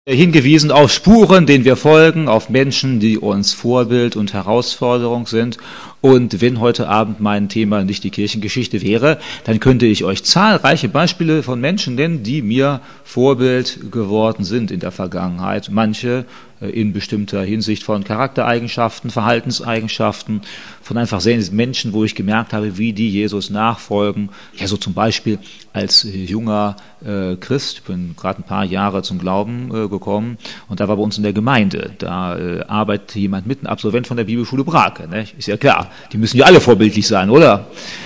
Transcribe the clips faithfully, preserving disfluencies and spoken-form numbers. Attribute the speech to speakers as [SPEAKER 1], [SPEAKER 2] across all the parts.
[SPEAKER 1] hingewiesen auf Spuren, denen wir folgen, auf Menschen, die uns Vorbild und Herausforderung sind. Und wenn heute Abend mein Thema nicht die Kirchengeschichte wäre, dann könnte ich euch zahlreiche Beispiele von Menschen nennen, die mir Vorbild geworden sind in der Vergangenheit. Manche in bestimmter Hinsicht von Charaktereigenschaften, Verhaltenseigenschaften, von einfach sehr Menschen, wo ich gemerkt habe, wie die Jesus nachfolgen. Ja, so zum Beispiel als junger äh, Christ, ich bin gerade ein paar Jahre zum Glauben äh, gekommen und da war bei uns in der Gemeinde, da äh, arbeitet jemand mit, ein Absolvent von der Bibelschule Brake, ne? Ist ja klar, die müssen ja alle vorbildlich sein, oder?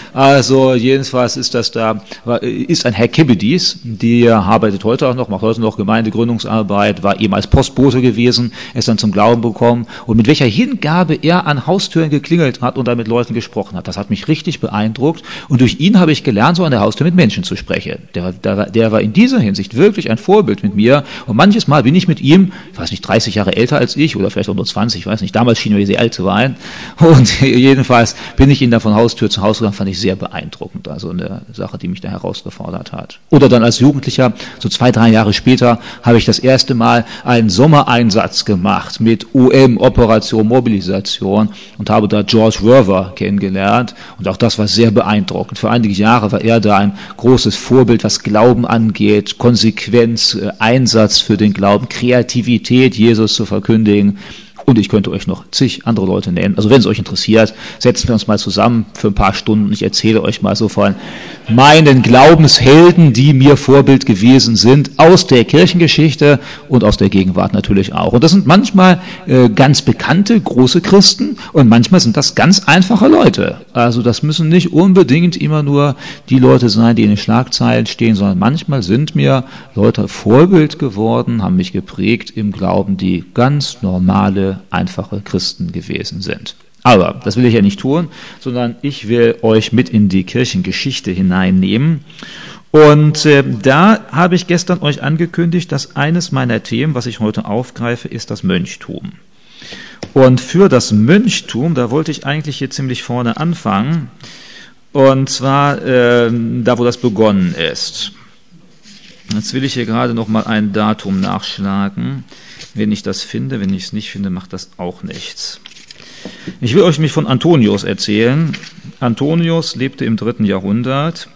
[SPEAKER 1] Also jedenfalls ist das da, ist ein Herr Kebedis, der arbeitet heute auch noch, macht heute noch Gemeindegründungsarbeit, war ehemals Postbote gewesen, ist dann zum Glauben gekommen und mit welcher Hingabe er an Haustüren geklingelt hat und da mit Leuten gesprochen hat, das hat mich richtig beeindruckt und durch ihn habe ich gelernt, so an der Haustür mit Menschen zu sprechen. Der, der, der war in dieser Hinsicht wirklich ein Vorbild mit mir und manches Mal bin ich mit ihm, ich weiß nicht, dreißig Jahre älter als ich oder vielleicht auch nur zwanzig, ich weiß nicht, damals schien er sehr alt zu sein und jedenfalls bin ich ihn dann von Haustür zu Haus gegangen, fand ich sehr beeindruckend, also eine Sache, die mich da herausgefordert hat. Oder dann als Jugendlicher, so zwei, drei Jahre später, habe ich das erste Mal einen Sommereinsatz gemacht mit U M, Operation Mobilisation und habe da George Verwer kennengelernt und auch das war sehr beeindruckend. Für einige Jahre war er da ein großes Vorbild, was Glauben angeht, Konsequenz, Einsatz für den Glauben, Kreativität, Jesus zu verkündigen. Und ich könnte euch noch zig andere Leute nennen. Also wenn es euch interessiert, setzen wir uns mal zusammen für ein paar Stunden und ich erzähle euch mal so von meinen Glaubenshelden, die mir Vorbild gewesen sind, aus der Kirchengeschichte und aus der Gegenwart natürlich auch. Und das sind manchmal äh, ganz bekannte, große Christen und manchmal sind das ganz einfache Leute. Also das müssen nicht unbedingt immer nur die Leute sein, die in den Schlagzeilen stehen, sondern manchmal sind mir Leute Vorbild geworden, haben mich geprägt im Glauben, die ganz normale, einfache Christen gewesen sind. Aber das will ich ja nicht tun, sondern ich will euch mit in die Kirchengeschichte hineinnehmen. Und äh, da habe ich gestern euch angekündigt, dass eines meiner Themen, was ich heute aufgreife, ist das Mönchtum. Und für das Mönchtum, da wollte ich eigentlich hier ziemlich vorne anfangen, und zwar äh, da, wo das begonnen ist. Jetzt will ich hier gerade noch mal ein Datum nachschlagen. Wenn ich das finde, wenn ich es nicht finde, macht das auch nichts. Ich will euch mich von Antonius erzählen. Antonius lebte im dritten Jahrhundert,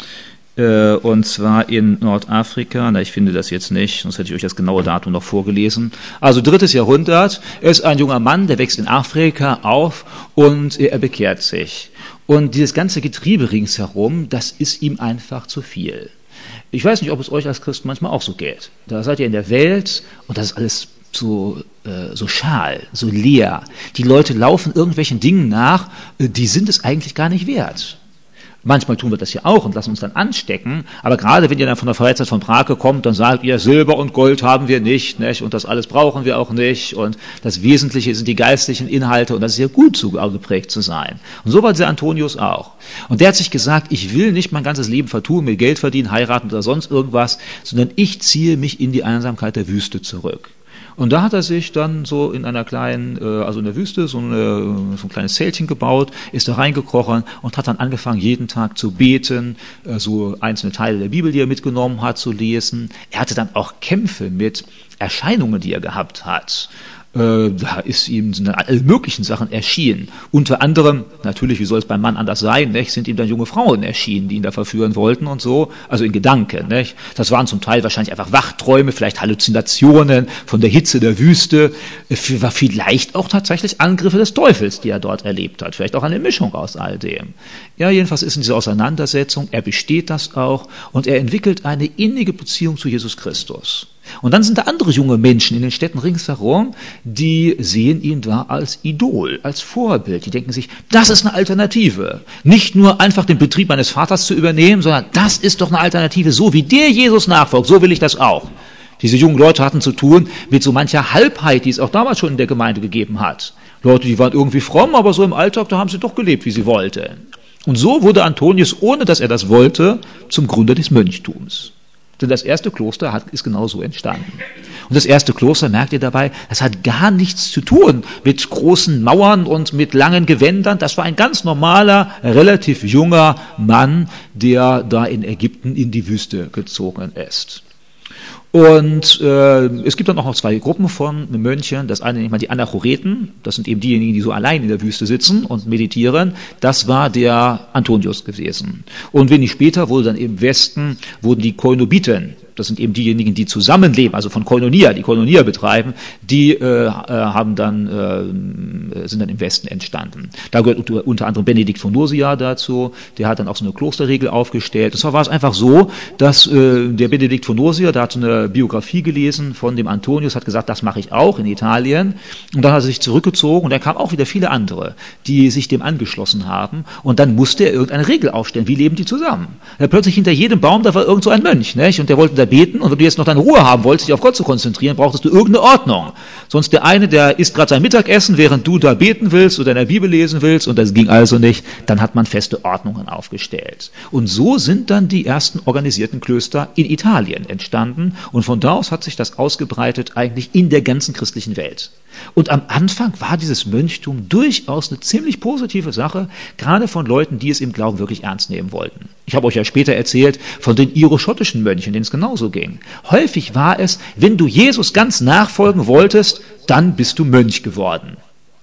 [SPEAKER 1] äh, und zwar in Nordafrika. Na, ich finde das jetzt nicht, sonst hätte ich euch das genaue Datum noch vorgelesen. Also drittes Jahrhundert, er ist ein junger Mann, der wächst in Afrika auf und er bekehrt sich. Und dieses ganze Getriebe ringsherum, das ist ihm einfach zu viel. Ich weiß nicht, ob es euch als Christen manchmal auch so geht. Da seid ihr in der Welt und das ist alles so, äh, so schal, so leer. Die Leute laufen irgendwelchen Dingen nach, die sind es eigentlich gar nicht wert. Manchmal tun wir das ja auch und lassen uns dann anstecken, aber gerade wenn ihr dann von der Freizeit von Brake kommt, dann sagt ihr, Silber und Gold haben wir nicht, nicht, und das alles brauchen wir auch nicht und das Wesentliche sind die geistlichen Inhalte und das ist ja gut, so geprägt zu sein. Und so war dieser Antonius auch. Und der hat sich gesagt, ich will nicht mein ganzes Leben vertun, mit Geld verdienen, heiraten oder sonst irgendwas, sondern ich ziehe mich in die Einsamkeit der Wüste zurück. Und da hat er sich dann so in einer kleinen, also in der Wüste, so, eine, so ein kleines Zeltchen gebaut, ist da reingekrochen und hat dann angefangen, jeden Tag zu beten, so einzelne Teile der Bibel, die er mitgenommen hat, zu lesen. Er hatte dann auch Kämpfe mit Erscheinungen, die er gehabt hat. Da ist ihm alle möglichen Sachen erschienen. Unter anderem, natürlich, wie soll es beim Mann anders sein, nicht, sind ihm dann junge Frauen erschienen, die ihn da verführen wollten und so, also in Gedanken. Nicht. Das waren zum Teil wahrscheinlich einfach Wachträume, vielleicht Halluzinationen von der Hitze der Wüste, vielleicht auch tatsächlich Angriffe des Teufels, die er dort erlebt hat, vielleicht auch eine Mischung aus all dem. Ja, jedenfalls ist in dieser Auseinandersetzung, er besteht das auch und er entwickelt eine innige Beziehung zu Jesus Christus. Und dann sind da andere junge Menschen in den Städten ringsherum, die sehen ihn da als Idol, als Vorbild. Die denken sich, das ist eine Alternative. Nicht nur einfach den Betrieb meines Vaters zu übernehmen, sondern das ist doch eine Alternative. So wie der Jesus nachfolgt, so will ich das auch. Diese jungen Leute hatten zu tun mit so mancher Halbheit, die es auch damals schon in der Gemeinde gegeben hat. Leute, die waren irgendwie fromm, aber so im Alltag, da haben sie doch gelebt, wie sie wollten. Und so wurde Antonius, ohne dass er das wollte, zum Gründer des Mönchtums. Denn das erste Kloster hat, ist genau so entstanden. Und das erste Kloster, merkt ihr dabei, das hat gar nichts zu tun mit großen Mauern und mit langen Gewändern. Das war ein ganz normaler, relativ junger Mann, der da in Ägypten in die Wüste gezogen ist. Und äh, es gibt dann auch noch zwei Gruppen von Mönchen. Das eine nennt man die Anachoreten. Das sind eben diejenigen, die so allein in der Wüste sitzen und meditieren. Das war der Antonius gewesen. Und wenig später wurde dann im Westen, wurden die Koinobiten, das sind eben diejenigen, die zusammenleben, also von Koinonia, die Koinonia betreiben, die äh, haben dann, äh, sind dann im Westen entstanden. Da gehört unter, unter anderem Benedikt von Nursia dazu, der hat dann auch so eine Klosterregel aufgestellt. Und zwar war es einfach so, dass äh, der Benedikt von Nursia, der hat eine Biografie gelesen von dem Antonius, hat gesagt, das mache ich auch in Italien. Und dann hat er sich zurückgezogen und dann kamen auch wieder viele andere, die sich dem angeschlossen haben. Und dann musste er irgendeine Regel aufstellen. Wie leben die zusammen? Ja, plötzlich hinter jedem Baum, da war irgend so ein Mönch, nicht? Und der wollte da beten, und wenn du jetzt noch deine Ruhe haben wolltest, dich auf Gott zu konzentrieren, brauchtest du irgendeine Ordnung. Sonst der eine, der isst gerade sein Mittagessen, während du da beten willst oder in der Bibel lesen willst, und das ging also nicht, dann hat man feste Ordnungen aufgestellt. Und so sind dann die ersten organisierten Klöster in Italien entstanden, und von da aus hat sich das ausgebreitet eigentlich in der ganzen christlichen Welt. Und am Anfang war dieses Mönchtum durchaus eine ziemlich positive Sache, gerade von Leuten, die es im Glauben wirklich ernst nehmen wollten. Ich habe euch ja später erzählt von den iroschottischen Mönchen, denen es genauso ging. Häufig war es, wenn du Jesus ganz nachfolgen wolltest, dann bist du Mönch geworden.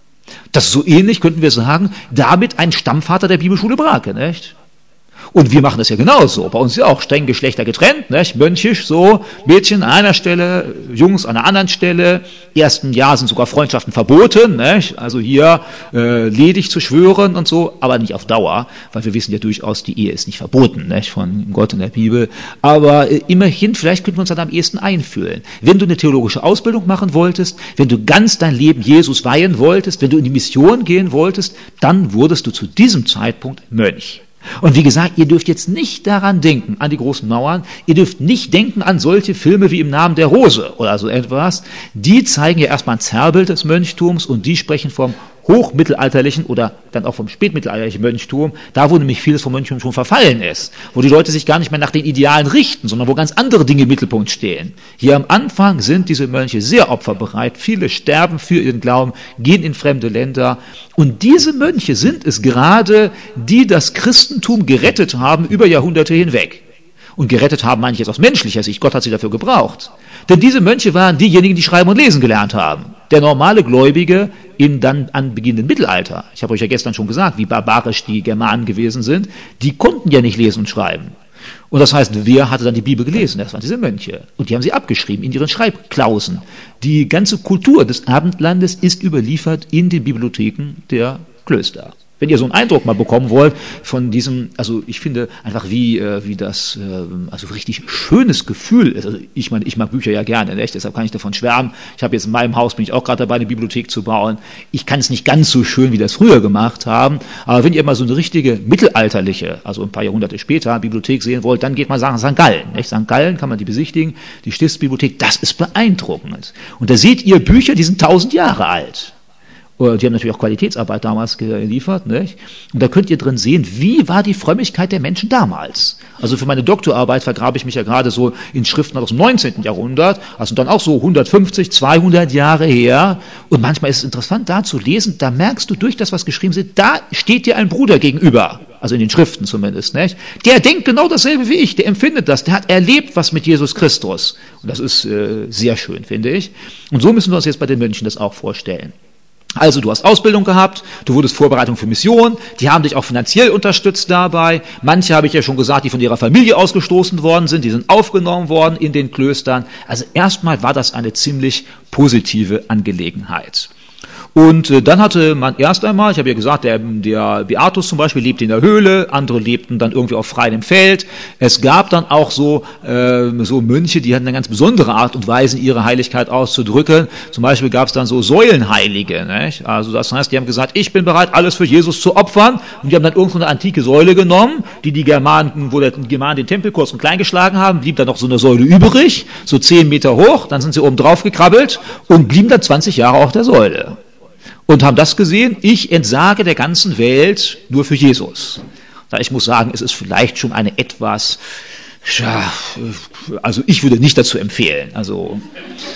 [SPEAKER 1] Das ist so ähnlich, könnten wir sagen, damit ein Stammvater der Bibelschule Brake, nicht? Und wir machen das ja genauso. Bei uns ist ja auch streng Geschlechter getrennt, nicht? Mönchisch so, Mädchen an einer Stelle, Jungs an einer anderen Stelle. Ersten Jahr sind sogar Freundschaften verboten, nicht? Also hier äh, ledig zu schwören und so, aber nicht auf Dauer, weil wir wissen ja durchaus, die Ehe ist nicht verboten, nicht? Von Gott in der Bibel. Aber äh, immerhin, vielleicht könnten wir uns dann am ehesten einfühlen. Wenn du eine theologische Ausbildung machen wolltest, wenn du ganz dein Leben Jesus weihen wolltest, wenn du in die Mission gehen wolltest, dann wurdest du zu diesem Zeitpunkt Mönch. Und wie gesagt, ihr dürft jetzt nicht daran denken, an die großen Mauern, ihr dürft nicht denken an solche Filme wie Im Namen der Rose oder so etwas. Die zeigen ja erstmal ein Zerrbild des Mönchtums, und die sprechen vom hochmittelalterlichen oder dann auch vom spätmittelalterlichen Mönchtum, da wo nämlich vieles vom Mönchtum schon verfallen ist, wo die Leute sich gar nicht mehr nach den Idealen richten, sondern wo ganz andere Dinge im Mittelpunkt stehen. Hier am Anfang sind diese Mönche sehr opferbereit, viele sterben für ihren Glauben, gehen in fremde Länder, und diese Mönche sind es gerade, die das Christentum gerettet haben über Jahrhunderte hinweg. Und gerettet haben meine ich jetzt aus menschlicher Sicht, Gott hat sie dafür gebraucht. Denn diese Mönche waren diejenigen, die schreiben und lesen gelernt haben. Der normale Gläubige im dann anbeginnenden Mittelalter, ich habe euch ja gestern schon gesagt, wie barbarisch die Germanen gewesen sind, die konnten ja nicht lesen und schreiben. Und das heißt, wer hatte dann die Bibel gelesen? Das waren diese Mönche. Und die haben sie abgeschrieben in ihren Schreibklausen. Die ganze Kultur des Abendlandes ist überliefert in den Bibliotheken der Klöster. Wenn ihr so einen Eindruck mal bekommen wollt von diesem, also ich finde einfach wie äh, wie das äh, also richtig schönes Gefühl ist. Also ich meine, ich mag Bücher ja gerne, nicht? Deshalb kann ich davon schwärmen. Ich habe jetzt in meinem Haus, bin ich auch gerade dabei, eine Bibliothek zu bauen. Ich kann es nicht ganz so schön, wie das früher gemacht haben, aber wenn ihr mal so eine richtige mittelalterliche, also ein paar Jahrhunderte später, Bibliothek sehen wollt, dann geht mal nach Sankt Gallen. Nicht? Sankt Gallen kann man die besichtigen, die Stiftsbibliothek, das ist beeindruckend. Und da seht ihr Bücher, die sind tausend Jahre alt. Die haben natürlich auch Qualitätsarbeit damals geliefert, nicht? Und da könnt ihr drin sehen, wie war die Frömmigkeit der Menschen damals. Also für meine Doktorarbeit vergrabe ich mich ja gerade so in Schriften aus dem neunzehnten Jahrhundert, also dann auch so hundertfünfzig, zweihundert Jahre her. Und manchmal ist es interessant, da zu lesen, da merkst du durch das, was geschrieben wird, da steht dir ein Bruder gegenüber. Also in den Schriften zumindest, nicht? Der denkt genau dasselbe wie ich, der empfindet das, der hat erlebt was mit Jesus Christus. Und das ist äh, sehr schön, finde ich. Und so müssen wir uns jetzt bei den Mönchen das auch vorstellen. Also du hast Ausbildung gehabt, du wurdest Vorbereitung für Mission, die haben dich auch finanziell unterstützt dabei. Manche, habe ich ja schon gesagt, die von ihrer Familie ausgestoßen worden sind, die sind aufgenommen worden in den Klöstern. Also erstmal war das eine ziemlich positive Angelegenheit. Und äh, dann hatte man erst einmal, ich habe ja gesagt, der, der Beatus zum Beispiel lebte in der Höhle, andere lebten dann irgendwie auf freiem Feld. Es gab dann auch so, äh, so Mönche, die hatten eine ganz besondere Art und Weise, ihre Heiligkeit auszudrücken. Zum Beispiel gab es dann so Säulenheilige, nicht? Also das heißt, die haben gesagt, ich bin bereit, alles für Jesus zu opfern. Und die haben dann irgendwo eine antike Säule genommen, die die Germanen, wo der Germanen den Tempel kurz und klein geschlagen haben, blieb dann noch so eine Säule übrig, so zehn Meter hoch, dann sind sie oben drauf gekrabbelt und blieben dann zwanzig Jahre auf der Säule. Und haben das gesehen, ich entsage der ganzen Welt nur für Jesus. Da ich muss sagen, es ist vielleicht schon eine etwas, ja, also ich würde nicht dazu empfehlen. Also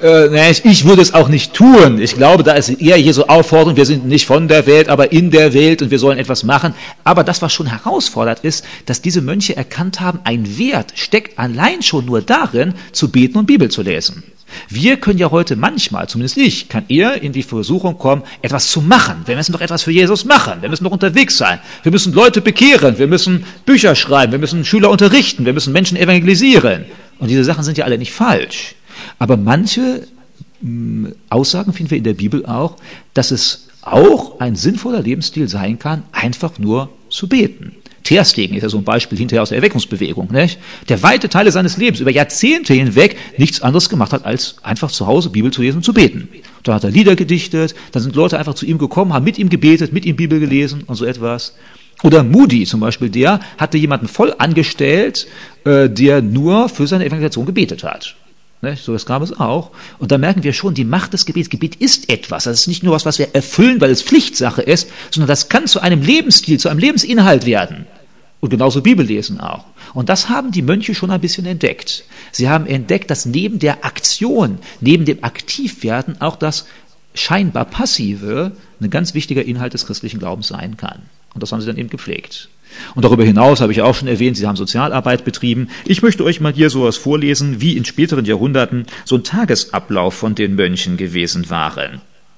[SPEAKER 1] äh, ne, ich, ich würde es auch nicht tun. Ich glaube, da ist eher Jesu Aufforderung, wir sind nicht von der Welt, aber in der Welt und wir sollen etwas machen. Aber das, was schon herausfordert, ist, dass diese Mönche erkannt haben, ein Wert steckt allein schon nur darin, zu beten und Bibel zu lesen. Wir können ja heute manchmal, zumindest ich, kann eher in die Versuchung kommen, etwas zu machen. Wir müssen doch etwas für Jesus machen. Wir müssen doch unterwegs sein. Wir müssen Leute bekehren. Wir müssen Bücher schreiben. Wir müssen Schüler unterrichten. Wir müssen Menschen evangelisieren. Und diese Sachen sind ja alle nicht falsch. Aber manche mh, Aussagen finden wir in der Bibel auch, dass es auch ein sinnvoller Lebensstil sein kann, einfach nur zu beten. Ter Stegen ist ja so ein Beispiel hinterher aus der Erweckungsbewegung, nicht? Der weite Teile seines Lebens über Jahrzehnte hinweg nichts anderes gemacht hat, als einfach zu Hause Bibel zu lesen und zu beten. Da hat er Lieder gedichtet, dann sind Leute einfach zu ihm gekommen, haben mit ihm gebetet, mit ihm Bibel gelesen und so etwas. Oder Moody zum Beispiel, der hatte jemanden voll angestellt, äh, der nur für seine Evangelisation gebetet hat. So, das gab es auch. Und da merken wir schon, die Macht des Gebets. Gebet ist etwas. Das ist nicht nur was, was wir erfüllen, weil es Pflichtsache ist, sondern das kann zu einem Lebensstil, zu einem Lebensinhalt werden. Und genauso Bibellesen auch. Und das haben die Mönche schon ein bisschen entdeckt. Sie haben entdeckt, dass neben der Aktion, neben dem Aktivwerden auch das scheinbar Passive ein ganz wichtiger Inhalt des christlichen Glaubens sein kann. Und das haben sie dann eben gepflegt. Und darüber hinaus habe ich auch schon erwähnt, sie haben Sozialarbeit betrieben. Ich möchte euch mal hier sowas vorlesen, wie in späteren Jahrhunderten so ein Tagesablauf von den Mönchen gewesen waren.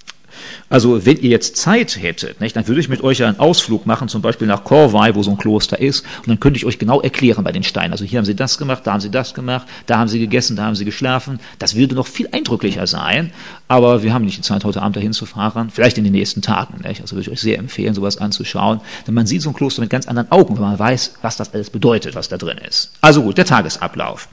[SPEAKER 1] Also wenn ihr jetzt Zeit hättet, nicht, dann würde ich mit euch einen Ausflug machen, zum Beispiel nach Corvey, wo so ein Kloster ist, und dann könnte ich euch genau erklären bei den Steinen. Also hier haben sie das gemacht, da haben sie das gemacht, da haben sie gegessen, da haben sie geschlafen. Das würde noch viel eindrücklicher sein, aber wir haben nicht die Zeit, heute Abend dahin zu fahren, vielleicht in den nächsten Tagen. Nicht? Also würde ich euch sehr empfehlen, sowas anzuschauen, denn man sieht so ein Kloster mit ganz anderen Augen, wenn man weiß, was das alles bedeutet, was da drin ist. Also gut, der Tagesablauf.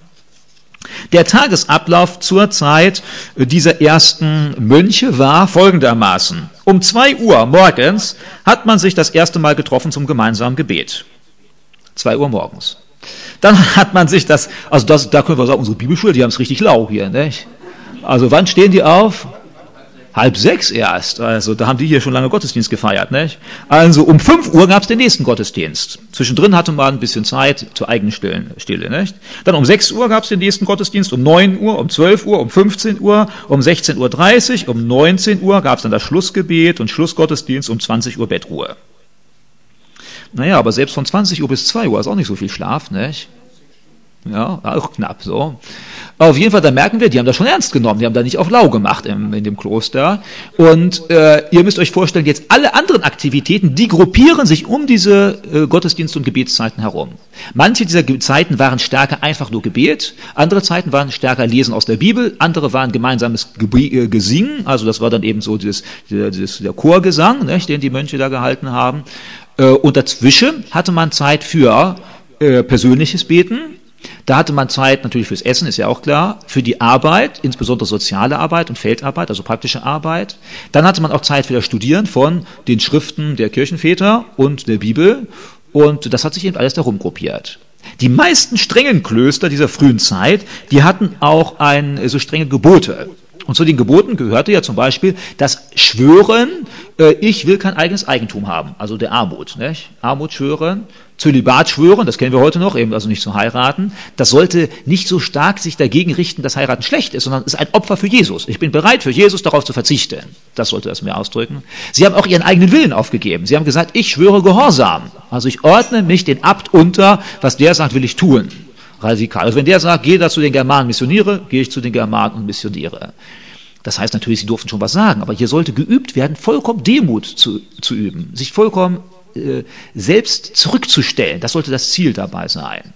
[SPEAKER 1] Der Tagesablauf zur Zeit dieser ersten Mönche war folgendermaßen. Um zwei Uhr morgens hat man sich das erste Mal getroffen zum gemeinsamen Gebet. Zwei Uhr morgens. Dann hat man sich das, also das, da können wir sagen, unsere Bibelschule, die haben es richtig lau hier, nicht? Also wann stehen die auf? Halb sechs erst, also da haben die hier schon lange Gottesdienst gefeiert, nicht? Also um fünf Uhr gab es den nächsten Gottesdienst. Zwischendrin hatte man ein bisschen Zeit zur eigenen Stille, nicht? Dann um sechs Uhr gab es den nächsten Gottesdienst, um neun Uhr, um zwölf Uhr, um fünfzehn Uhr, um sechzehn Uhr dreißig, um neunzehn Uhr gab es dann das Schlussgebet und Schlussgottesdienst, um zwanzig Uhr Bettruhe. Naja, aber selbst von zwanzig Uhr bis zwei Uhr ist auch nicht so viel Schlaf, nicht? Ja, auch knapp so. Auf jeden Fall, da merken wir, die haben das schon ernst genommen, die haben da nicht auf lau gemacht im, in dem Kloster. Und äh, ihr müsst euch vorstellen, jetzt alle anderen Aktivitäten, die gruppieren sich um diese äh, Gottesdienst- und Gebetszeiten herum. Manche dieser Ge- Zeiten waren stärker einfach nur Gebet, andere Zeiten waren stärker Lesen aus der Bibel, andere waren gemeinsames Ge- äh, Gesingen, also das war dann eben so dieses, dieses, der Chorgesang, ne, den die Mönche da gehalten haben. Äh, und dazwischen hatte man Zeit für äh, persönliches Beten. Da hatte man Zeit natürlich fürs Essen, ist ja auch klar, für die Arbeit, insbesondere soziale Arbeit und Feldarbeit, also praktische Arbeit. Dann hatte man auch Zeit für das Studieren von den Schriften der Kirchenväter und der Bibel. Und das hat sich eben alles darum gruppiert. Die meisten strengen Klöster dieser frühen Zeit, die hatten auch ein, so strenge Gebote. Und zu den Geboten gehörte ja zum Beispiel das Schwören, äh, ich will kein eigenes Eigentum haben, also der Armut. Nicht? Armut schwören, Zölibat schwören, das kennen wir heute noch, eben also nicht zu heiraten. Das sollte nicht so stark sich dagegen richten, dass Heiraten schlecht ist, sondern es ist ein Opfer für Jesus. Ich bin bereit, für Jesus darauf zu verzichten. Das sollte das mehr ausdrücken. Sie haben auch ihren eigenen Willen aufgegeben. Sie haben gesagt, ich schwöre Gehorsam. Also ich ordne mich den Abt unter, was der sagt, will ich tun. Radikal. Also wenn der sagt, geh da zu den Germanen, missioniere, gehe ich zu den Germanen und missioniere. Das heißt natürlich, sie durften schon was sagen, aber hier sollte geübt werden, vollkommen Demut zu, zu üben, sich vollkommen äh, selbst zurückzustellen. Das sollte das Ziel dabei sein.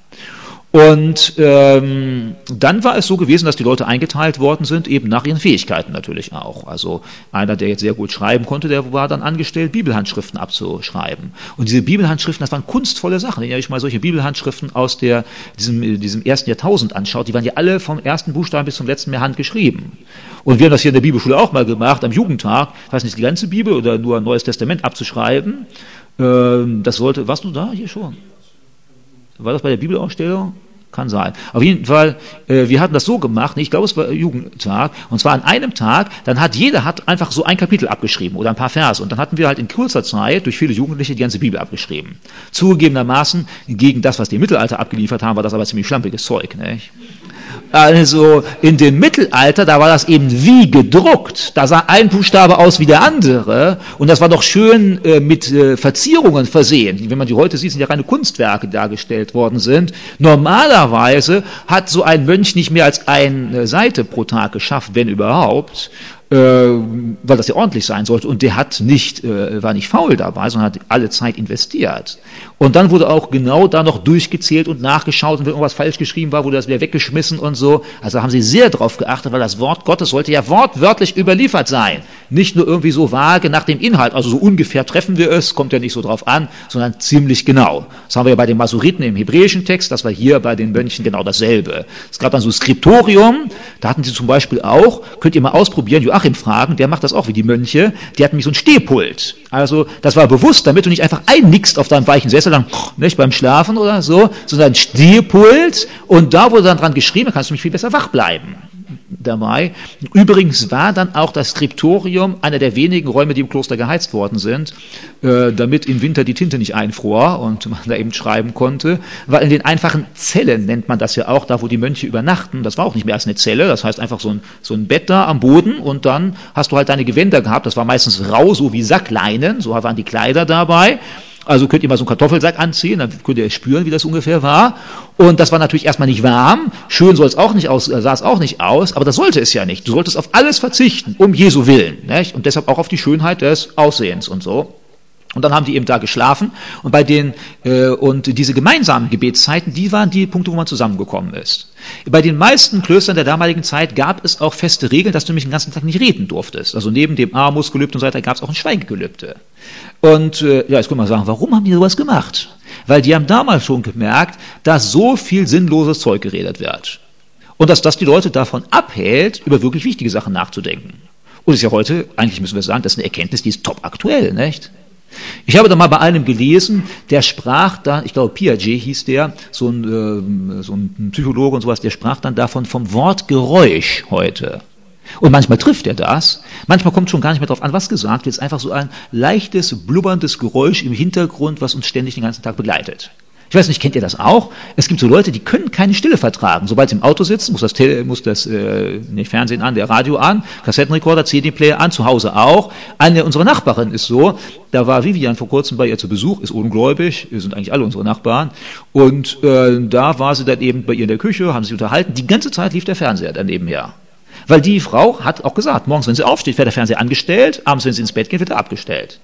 [SPEAKER 1] Und ähm, dann war es so gewesen, dass die Leute eingeteilt worden sind, eben nach ihren Fähigkeiten natürlich auch. Also einer, der jetzt sehr gut schreiben konnte, der war dann angestellt, Bibelhandschriften abzuschreiben. Und diese Bibelhandschriften, das waren kunstvolle Sachen. Wenn ihr euch mal solche Bibelhandschriften aus der, diesem, diesem ersten Jahrtausend anschaut, die waren ja alle vom ersten Buchstaben bis zum letzten mehr handgeschrieben. Und wir haben das hier in der Bibelschule auch mal gemacht, am Jugendtag, ich weiß nicht, die ganze Bibel oder nur ein Neues Testament abzuschreiben. Ähm, das sollte, warst du da hier schon? War das bei der Bibelausstellung? Kann sein. Auf jeden Fall, äh, wir hatten das so gemacht, ich glaube, es war Jugendtag, und zwar an einem Tag, dann hat jeder hat einfach so ein Kapitel abgeschrieben oder ein paar Verse, und dann hatten wir halt in kurzer Zeit durch viele Jugendliche die ganze Bibel abgeschrieben. Zugegebenermaßen, gegen das, was die im Mittelalter abgeliefert haben, war das aber ziemlich schlampiges Zeug, nicht? Also in dem Mittelalter, da war das eben wie gedruckt. Da sah ein Buchstabe aus wie der andere und das war doch schön äh, mit äh, Verzierungen versehen. Wenn man die heute sieht, sind ja reine Kunstwerke dargestellt worden sind. Normalerweise hat so ein Mönch nicht mehr als eine Seite pro Tag geschafft, wenn überhaupt. Äh, weil das ja ordentlich sein sollte. Und der hat nicht, äh, war nicht faul dabei, sondern hat alle Zeit investiert. Und dann wurde auch genau da noch durchgezählt und nachgeschaut und wenn irgendwas falsch geschrieben war, wurde das wieder weggeschmissen und so. Also haben sie sehr darauf geachtet, weil das Wort Gottes sollte ja wortwörtlich überliefert sein. Nicht nur irgendwie so vage nach dem Inhalt, also so ungefähr treffen wir es, kommt ja nicht so drauf an, sondern ziemlich genau. Das haben wir ja bei den Masuriten im hebräischen Text, das war hier bei den Mönchen genau dasselbe. Es gab dann so Skriptorium, da hatten sie zum Beispiel auch, könnt ihr mal ausprobieren, Joachim fragen, der macht das auch wie die Mönche, der hat nämlich so ein Stehpult. Also das war bewusst, damit du nicht einfach einnickst auf deinem weichen Sessel, dann nicht beim Schlafen oder so, sondern ein Stehpult und da wurde dann dran geschrieben, dann kannst du mich viel besser wach bleiben dabei. Übrigens war dann auch das Skriptorium einer der wenigen Räume, die im Kloster geheizt worden sind, äh, damit im Winter die Tinte nicht einfror und man da eben schreiben konnte, weil in den einfachen Zellen nennt man das ja auch, da wo die Mönche übernachten, das war auch nicht mehr als eine Zelle, das heißt einfach so ein, so ein Bett da am Boden und dann hast du halt deine Gewänder gehabt, das war meistens rau, so wie Sackleinen, so waren die Kleider dabei. Also könnt ihr mal so einen Kartoffelsack anziehen, dann könnt ihr spüren, wie das ungefähr war. Und das war natürlich erstmal nicht warm, schön soll es auch nicht aus, sah es auch nicht aus, aber das sollte es ja nicht. Du solltest auf alles verzichten, um Jesu Willen, nicht? Und deshalb auch auf die Schönheit des Aussehens und so. Und dann haben die eben da geschlafen und bei den äh, und diese gemeinsamen Gebetszeiten, die waren die Punkte, wo man zusammengekommen ist. Bei den meisten Klöstern der damaligen Zeit gab es auch feste Regeln, dass du nämlich den ganzen Tag nicht reden durftest. Also neben dem Armusgelübde und so weiter gab es auch ein Schweigegelübde. Und äh, ja, jetzt können wir sagen, warum haben die sowas gemacht? Weil die haben damals schon gemerkt, dass so viel sinnloses Zeug geredet wird. Und dass das die Leute davon abhält, über wirklich wichtige Sachen nachzudenken. Und es ist ja heute, eigentlich müssen wir sagen, das ist eine Erkenntnis, die ist top aktuell, nicht? Ich habe da mal bei einem gelesen, der sprach da, ich glaube Piaget hieß der, so ein, äh, so ein Psychologe und sowas, der sprach dann davon vom Wort Geräusch heute. Und manchmal trifft er das, manchmal kommt schon gar nicht mehr drauf an, was gesagt wird, es ist einfach so ein leichtes, blubberndes Geräusch im Hintergrund, was uns ständig den ganzen Tag begleitet. Ich weiß nicht, kennt ihr das auch? Es gibt so Leute, die können keine Stille vertragen. Sobald sie im Auto sitzen, muss das, Tele, muss das äh, nicht Fernsehen an, der Radio an, Kassettenrekorder, C D-Player an, zu Hause auch. Eine unserer Nachbarin ist so, da war Vivian vor kurzem bei ihr zu Besuch, ist ungläubig, wir sind eigentlich alle unsere Nachbarn. Und äh, da war sie dann eben bei ihr in der Küche, haben sich unterhalten. Die ganze Zeit lief der Fernseher daneben her. Weil die Frau hat auch gesagt, morgens, wenn sie aufsteht, wird der Fernseher angestellt, abends, wenn sie ins Bett geht, wird er abgestellt.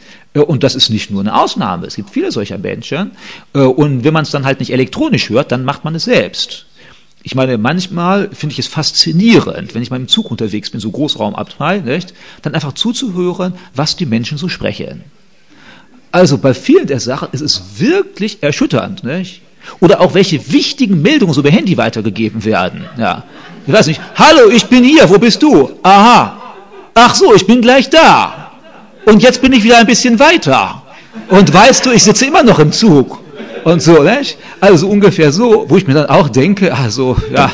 [SPEAKER 1] Und das ist nicht nur eine Ausnahme, es gibt viele solcher Menschen. Und wenn man es dann halt nicht elektronisch hört, dann macht man es selbst. Ich meine, manchmal finde ich es faszinierend, wenn ich mal im Zug unterwegs bin, so Großraumabteil, nicht, dann einfach zuzuhören, was die Menschen so sprechen. Also bei vielen der Sachen ist es wirklich erschütternd, nicht? Oder auch welche wichtigen Meldungen so über Handy weitergegeben werden. Ja. Ich weiß nicht, hallo, ich bin hier, wo bist du? Aha, ach so, ich bin gleich da. Und jetzt bin ich wieder ein bisschen weiter. Und weißt du, ich sitze immer noch im Zug. Und so, nicht? Also ungefähr so, wo ich mir dann auch denke, also, ja,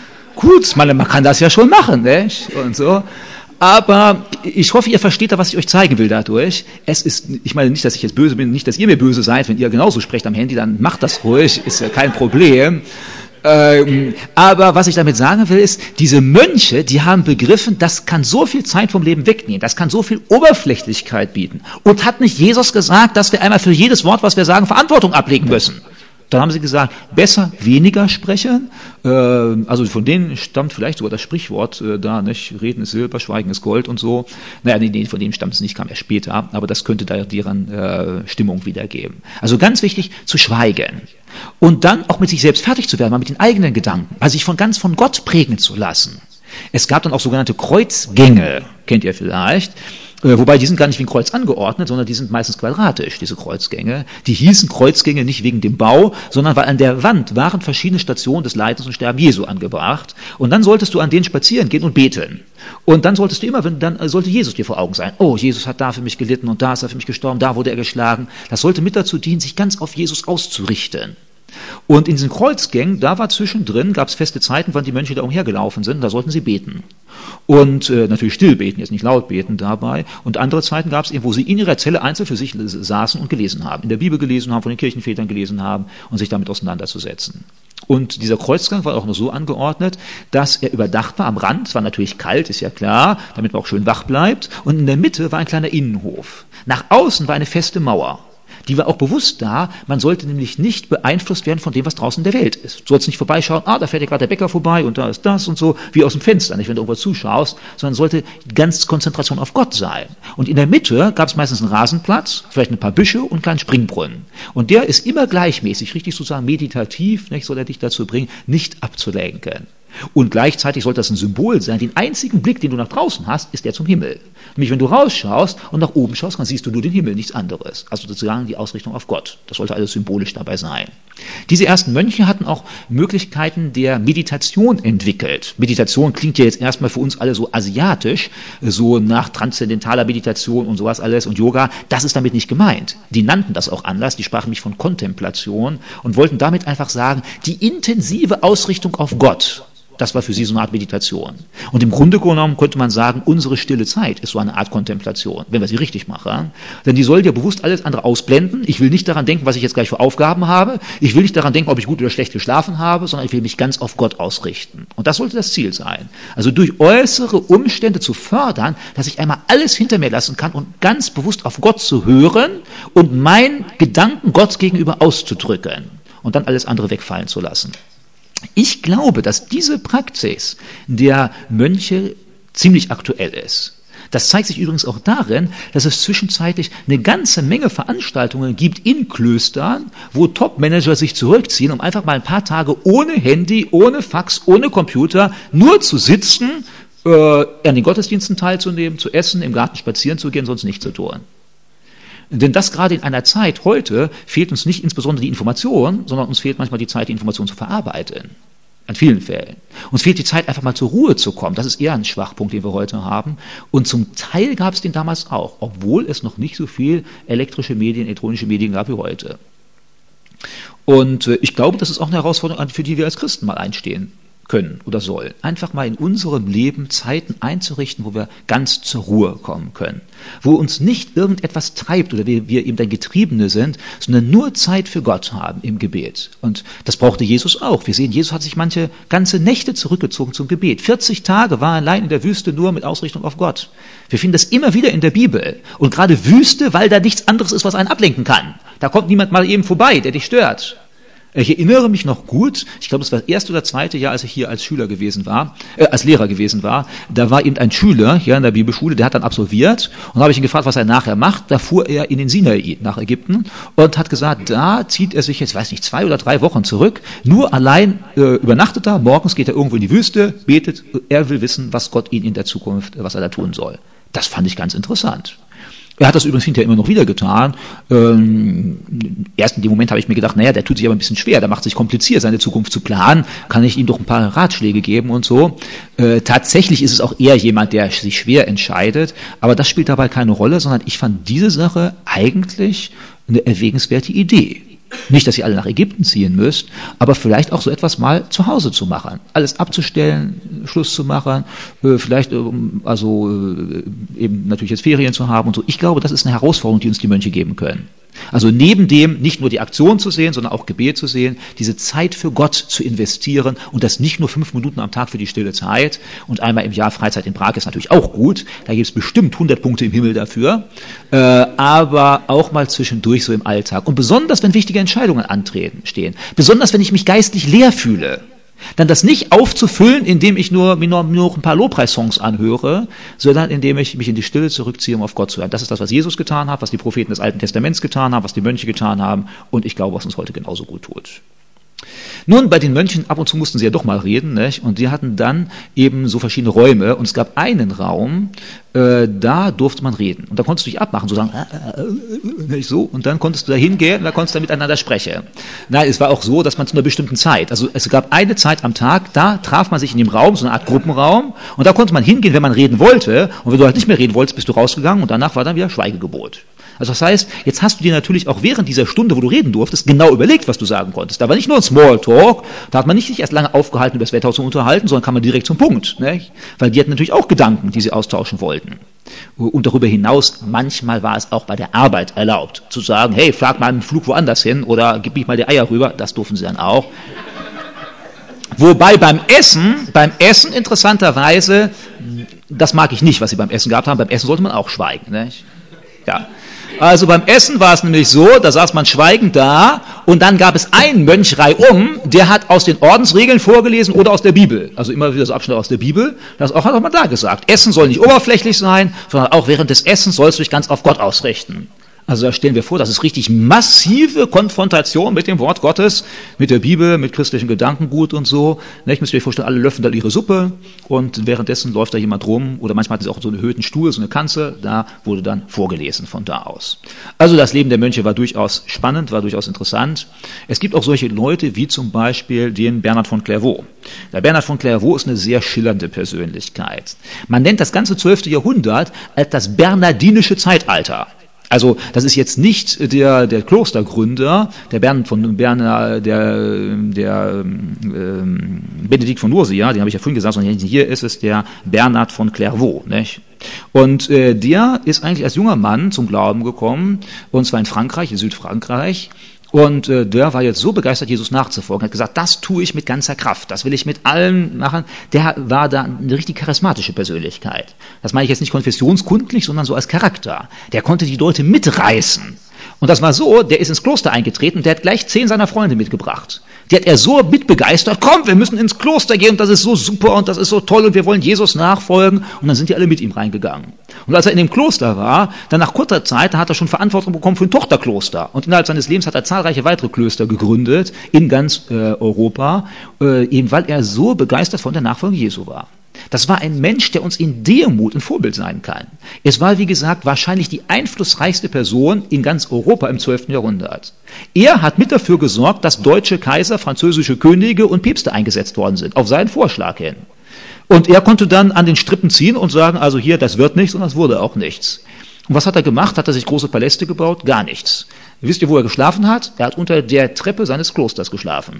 [SPEAKER 1] gut, man, man kann das ja schon machen, nicht? Und so. Aber ich hoffe, ihr versteht da, was ich euch zeigen will dadurch. Es ist, ich meine nicht, dass ich jetzt böse bin, nicht, dass ihr mir böse seid, wenn ihr genauso sprecht am Handy, dann macht das ruhig, ist ja kein Problem. Ähm, aber was ich damit sagen will, ist, diese Mönche, die haben begriffen, das kann so viel Zeit vom Leben wegnehmen, das kann so viel Oberflächlichkeit bieten. Und hat nicht Jesus gesagt, dass wir einmal für jedes Wort, was wir sagen, Verantwortung ablegen müssen? Dann haben sie gesagt, besser weniger sprechen. Äh, also von denen stammt vielleicht sogar das Sprichwort äh, da, nicht? Reden ist Silber, Schweigen ist Gold und so. Naja, nee, nee, von denen stammt es nicht, kam erst später, aber das könnte da deren äh, Stimmung wiedergeben. Also ganz wichtig, zu schweigen. Und dann auch mit sich selbst fertig zu werden, mal mit den eigenen Gedanken, also sich von ganz von Gott prägen zu lassen. Es gab dann auch sogenannte Kreuzgänge, kennt ihr vielleicht, äh, wobei die sind gar nicht wie ein Kreuz angeordnet, sondern die sind meistens quadratisch, diese Kreuzgänge. Die hießen Kreuzgänge nicht wegen dem Bau, sondern weil an der Wand waren verschiedene Stationen des Leidens und Sterbens Jesu angebracht. Und dann solltest du an denen spazieren gehen und beten. Und dann solltest du immer, dann sollte Jesus dir vor Augen sein. Oh, Jesus hat da für mich gelitten und da ist er für mich gestorben, da wurde er geschlagen. Das sollte mit dazu dienen, sich ganz auf Jesus auszurichten. Und in diesen Kreuzgängen, da war zwischendrin, gab es feste Zeiten, wann die Mönche da umhergelaufen sind, da sollten sie beten. Und äh, natürlich still beten, jetzt nicht laut beten dabei. Und andere Zeiten gab es eben, wo sie in ihrer Zelle einzeln für sich saßen und gelesen haben, in der Bibel gelesen haben, von den Kirchenvätern gelesen haben und sich damit auseinanderzusetzen. Und dieser Kreuzgang war auch noch so angeordnet, dass er überdacht war am Rand, es war natürlich kalt, ist ja klar, damit man auch schön wach bleibt. Und in der Mitte war ein kleiner Innenhof. Nach außen war eine feste Mauer. Die war auch bewusst da, man sollte nämlich nicht beeinflusst werden von dem, was draußen in der Welt ist. Du sollst nicht vorbeischauen, ah, da fährt ja gerade der Bäcker vorbei und da ist das und so, wie aus dem Fenster, nicht wenn du irgendwo zuschaust, sondern sollte ganz Konzentration auf Gott sein. Und in der Mitte gab es meistens einen Rasenplatz, vielleicht ein paar Büsche und einen kleinen Springbrunnen. Und der ist immer gleichmäßig, richtig sozusagen meditativ, nicht, soll er dich dazu bringen, nicht abzulenken. Und gleichzeitig sollte das ein Symbol sein. Den einzigen Blick, den du nach draußen hast, ist der zum Himmel. Nämlich, wenn du rausschaust und nach oben schaust, dann siehst du nur den Himmel, nichts anderes. Also sozusagen die Ausrichtung auf Gott. Das sollte alles symbolisch dabei sein. Diese ersten Mönche hatten auch Möglichkeiten der Meditation entwickelt. Meditation klingt ja jetzt erstmal für uns alle so asiatisch, so nach transzendentaler Meditation und sowas alles und Yoga. Das ist damit nicht gemeint. Die nannten das auch anders. Die sprachen mich von Kontemplation und wollten damit einfach sagen, die intensive Ausrichtung auf Gott. Das war für sie so eine Art Meditation. Und im Grunde genommen könnte man sagen, unsere stille Zeit ist so eine Art Kontemplation, wenn wir sie richtig machen. Denn die soll ja bewusst alles andere ausblenden. Ich will nicht daran denken, was ich jetzt gleich für Aufgaben habe. Ich will nicht daran denken, ob ich gut oder schlecht geschlafen habe, sondern ich will mich ganz auf Gott ausrichten. Und das sollte das Ziel sein. Also durch äußere Umstände zu fördern, dass ich einmal alles hinter mir lassen kann und ganz bewusst auf Gott zu hören und meinen Gedanken Gott gegenüber auszudrücken und dann alles andere wegfallen zu lassen. Ich glaube, dass diese Praxis der Mönche ziemlich aktuell ist. Das zeigt sich übrigens auch darin, dass es zwischenzeitlich eine ganze Menge Veranstaltungen gibt in Klöstern, wo Top-Manager sich zurückziehen, um einfach mal ein paar Tage ohne Handy, ohne Fax, ohne Computer, nur zu sitzen, äh, an den Gottesdiensten teilzunehmen, zu essen, im Garten spazieren zu gehen, sonst nichts zu tun. Denn das gerade in einer Zeit heute fehlt uns nicht insbesondere die Information, sondern uns fehlt manchmal die Zeit, die Information zu verarbeiten. An vielen Fällen. Uns fehlt die Zeit, einfach mal zur Ruhe zu kommen. Das ist eher ein Schwachpunkt, den wir heute haben. Und zum Teil gab es den damals auch, obwohl es noch nicht so viel elektrische Medien, elektronische Medien gab wie heute. Und ich glaube, das ist auch eine Herausforderung, für die wir als Christen mal einstehen können oder sollen. Einfach mal in unserem Leben Zeiten einzurichten, wo wir ganz zur Ruhe kommen können. Wo uns nicht irgendetwas treibt oder wir, wir eben dann Getriebene sind, sondern nur Zeit für Gott haben im Gebet. Und das brauchte Jesus auch. Wir sehen, Jesus hat sich manche ganze Nächte zurückgezogen zum Gebet. vierzig Tage war er allein in der Wüste nur mit Ausrichtung auf Gott. Wir finden das immer wieder in der Bibel. Und gerade Wüste, weil da nichts anderes ist, was einen ablenken kann. Da kommt niemand mal eben vorbei, der dich stört. Ich erinnere mich noch gut, ich glaube, das war das erste oder zweite Jahr, als ich hier als Schüler gewesen war, äh, als Lehrer gewesen war. Da war eben ein Schüler hier an der Bibelschule, der hat dann absolviert und da habe ich ihn gefragt, was er nachher macht. Da fuhr er in den Sinai nach Ägypten und hat gesagt, da zieht er sich jetzt, weiß nicht, zwei oder drei Wochen zurück, nur allein äh, übernachtet da, morgens geht er irgendwo in die Wüste, betet, er will wissen, was Gott ihn in der Zukunft, was er da tun soll. Das fand ich ganz interessant. Er hat das übrigens hinterher immer noch wieder getan. Ähm, erst in dem Moment habe ich mir gedacht, naja, der tut sich aber ein bisschen schwer, der macht sich kompliziert, seine Zukunft zu planen, kann ich ihm doch ein paar Ratschläge geben und so. Äh, tatsächlich ist es auch eher jemand, der sich schwer entscheidet, aber das spielt dabei keine Rolle, sondern ich fand diese Sache eigentlich eine erwägenswerte Idee. Nicht, dass ihr alle nach Ägypten ziehen müsst, aber vielleicht auch so etwas mal zu Hause zu machen. Alles abzustellen, Schluss zu machen, äh, vielleicht äh, also äh, eben natürlich jetzt Ferien zu haben und so. Ich glaube, das ist eine Herausforderung, die uns die Mönche geben können. Also neben dem nicht nur die Aktion zu sehen, sondern auch Gebet zu sehen, diese Zeit für Gott zu investieren und das nicht nur fünf Minuten am Tag für die stille Zeit und einmal im Jahr Freizeit in Prag ist natürlich auch gut, da gibt es bestimmt hundert Punkte im Himmel dafür, äh, aber auch mal zwischendurch so im Alltag und besonders, wenn wichtige Entscheidungen antreten, stehen, besonders, wenn ich mich geistlich leer fühle, dann das nicht aufzufüllen, indem ich nur, mir nur, nur ein paar Lobpreissongs anhöre, sondern indem ich mich in die Stille zurückziehe, um auf Gott zu hören. Das ist das, was Jesus getan hat, was die Propheten des Alten Testaments getan haben, was die Mönche getan haben und ich glaube, was uns heute genauso gut tut. Nun, bei den Mönchen, ab und zu mussten sie ja doch mal reden, nicht? Und die hatten dann eben so verschiedene Räume und es gab einen Raum, äh, da durfte man reden. Und da konntest du dich abmachen, so sagen, äh, äh, nicht so, und dann konntest du da hingehen und da konntest du miteinander sprechen. Nein, es war auch so, dass man zu einer bestimmten Zeit, also es gab eine Zeit am Tag, da traf man sich in dem Raum, so eine Art Gruppenraum, und da konnte man hingehen, wenn man reden wollte, und wenn du halt nicht mehr reden wolltest, bist du rausgegangen und danach war dann wieder Schweigegebot. Also das heißt, jetzt hast du dir natürlich auch während dieser Stunde, wo du reden durftest, genau überlegt, was du sagen konntest. Da war nicht nur ein Smalltalk, da hat man nicht sich erst lange aufgehalten, über das Wetter zu unterhalten, sondern kam man direkt zum Punkt. Ne? Weil die hatten natürlich auch Gedanken, die sie austauschen wollten. Und darüber hinaus, manchmal war es auch bei der Arbeit erlaubt, zu sagen, hey, flag mal einen Flug woanders hin oder gib mich mal die Eier rüber, das durften sie dann auch. Wobei beim Essen, beim Essen interessanterweise, das mag ich nicht, was sie beim Essen gehabt haben, beim Essen sollte man auch schweigen. Nicht? Ja. Also beim Essen war es nämlich so, da saß man schweigend da und dann gab es einen Mönch reihum, der hat aus den Ordensregeln vorgelesen oder aus der Bibel. Also immer wieder so Abschnitte aus der Bibel. Das auch hat auch mal da gesagt. Essen soll nicht oberflächlich sein, sondern auch während des Essens sollst du dich ganz auf Gott ausrichten. Also da stellen wir vor, das ist richtig massive Konfrontation mit dem Wort Gottes, mit der Bibel, mit christlichem Gedankengut und so. Ich müsst euch vorstellen, alle löffeln da ihre Suppe und währenddessen läuft da jemand rum oder manchmal hat es auch so einen erhöhten Stuhl, so eine Kanzel, da wurde dann vorgelesen von da aus. Also das Leben der Mönche war durchaus spannend, war durchaus interessant. Es gibt auch solche Leute wie zum Beispiel den Bernhard von Clairvaux. Der Bernhard von Clairvaux ist eine sehr schillernde Persönlichkeit. Man nennt das ganze zwölfte Jahrhundert als das bernardinische Zeitalter. Also das ist jetzt nicht der, der Klostergründer, der Bernhard von Berner, der, der ähm, Benedikt von Nursia, den habe ich ja vorhin gesagt, sondern hier ist es der Bernhard von Clairvaux. Nicht? Und äh, der ist eigentlich als junger Mann zum Glauben gekommen, und zwar in Frankreich, in Südfrankreich. Und äh, der war jetzt so begeistert, Jesus nachzufolgen, hat gesagt, das tue ich mit ganzer Kraft, das will ich mit allem machen. Der war da eine richtig charismatische Persönlichkeit. Das meine ich jetzt nicht konfessionskundlich, sondern so als Charakter. Der konnte die Leute mitreißen. Und das war so, der ist ins Kloster eingetreten und der hat gleich zehn seiner Freunde mitgebracht. Die hat er so mitbegeistert, komm, wir müssen ins Kloster gehen und das ist so super und das ist so toll und wir wollen Jesus nachfolgen. Und dann sind die alle mit ihm reingegangen. Und als er in dem Kloster war, dann nach kurzer Zeit, da hat er schon Verantwortung bekommen für ein Tochterkloster. Und innerhalb seines Lebens hat er zahlreiche weitere Klöster gegründet in ganz äh, Europa, äh, eben weil er so begeistert von der Nachfolge Jesu war. Das war ein Mensch, der uns in Demut ein Vorbild sein kann. Es war, wie gesagt, wahrscheinlich die einflussreichste Person in ganz Europa im zwölften Jahrhundert. Er hat mit dafür gesorgt, dass deutsche Kaiser, französische Könige und Päpste eingesetzt worden sind, auf seinen Vorschlag hin. Und er konnte dann an den Strippen ziehen und sagen, also hier, das wird nichts und das wurde auch nichts. Und was hat er gemacht? Hat er sich große Paläste gebaut? Gar nichts. Wisst ihr, wo er geschlafen hat? Er hat unter der Treppe seines Klosters geschlafen.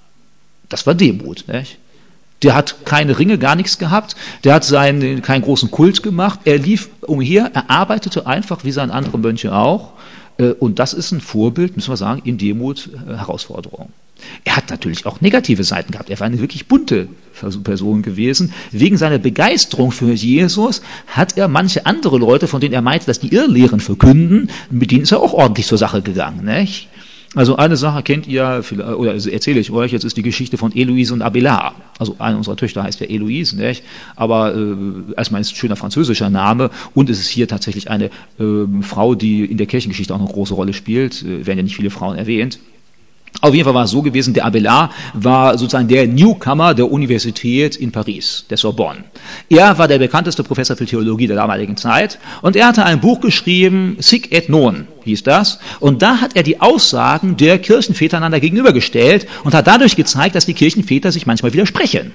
[SPEAKER 1] Das war Demut, nicht? Der hat keine Ringe, gar nichts gehabt. Der hat seinen, keinen großen Kult gemacht. Er lief umher, er arbeitete einfach wie seine anderen Mönche auch. Und das ist ein Vorbild, müssen wir sagen, in Demut, Herausforderung. Er hat natürlich auch negative Seiten gehabt. Er war eine wirklich bunte Person gewesen. Wegen seiner Begeisterung für Jesus hat er manche andere Leute, von denen er meinte, dass die Irrlehren verkünden, mit denen ist er auch ordentlich zur Sache gegangen, nicht? Also eine Sache kennt ihr, oder erzähle ich euch, jetzt ist die Geschichte von Heloise und Abélard. Also eine unserer Töchter heißt ja Heloise, nicht? Aber äh, erstmal ist es ein schöner französischer Name und es ist hier tatsächlich eine äh, Frau, die in der Kirchengeschichte auch eine große Rolle spielt. Äh, werden ja nicht viele Frauen erwähnt. Auf jeden Fall war es so gewesen, der Abélard war sozusagen der Newcomer der Universität in Paris, der Sorbonne. Er war der bekannteste Professor für Theologie der damaligen Zeit und er hatte ein Buch geschrieben, Sic et Non hieß das, und da hat er die Aussagen der Kirchenväter einander gegenübergestellt und hat dadurch gezeigt, dass die Kirchenväter sich manchmal widersprechen.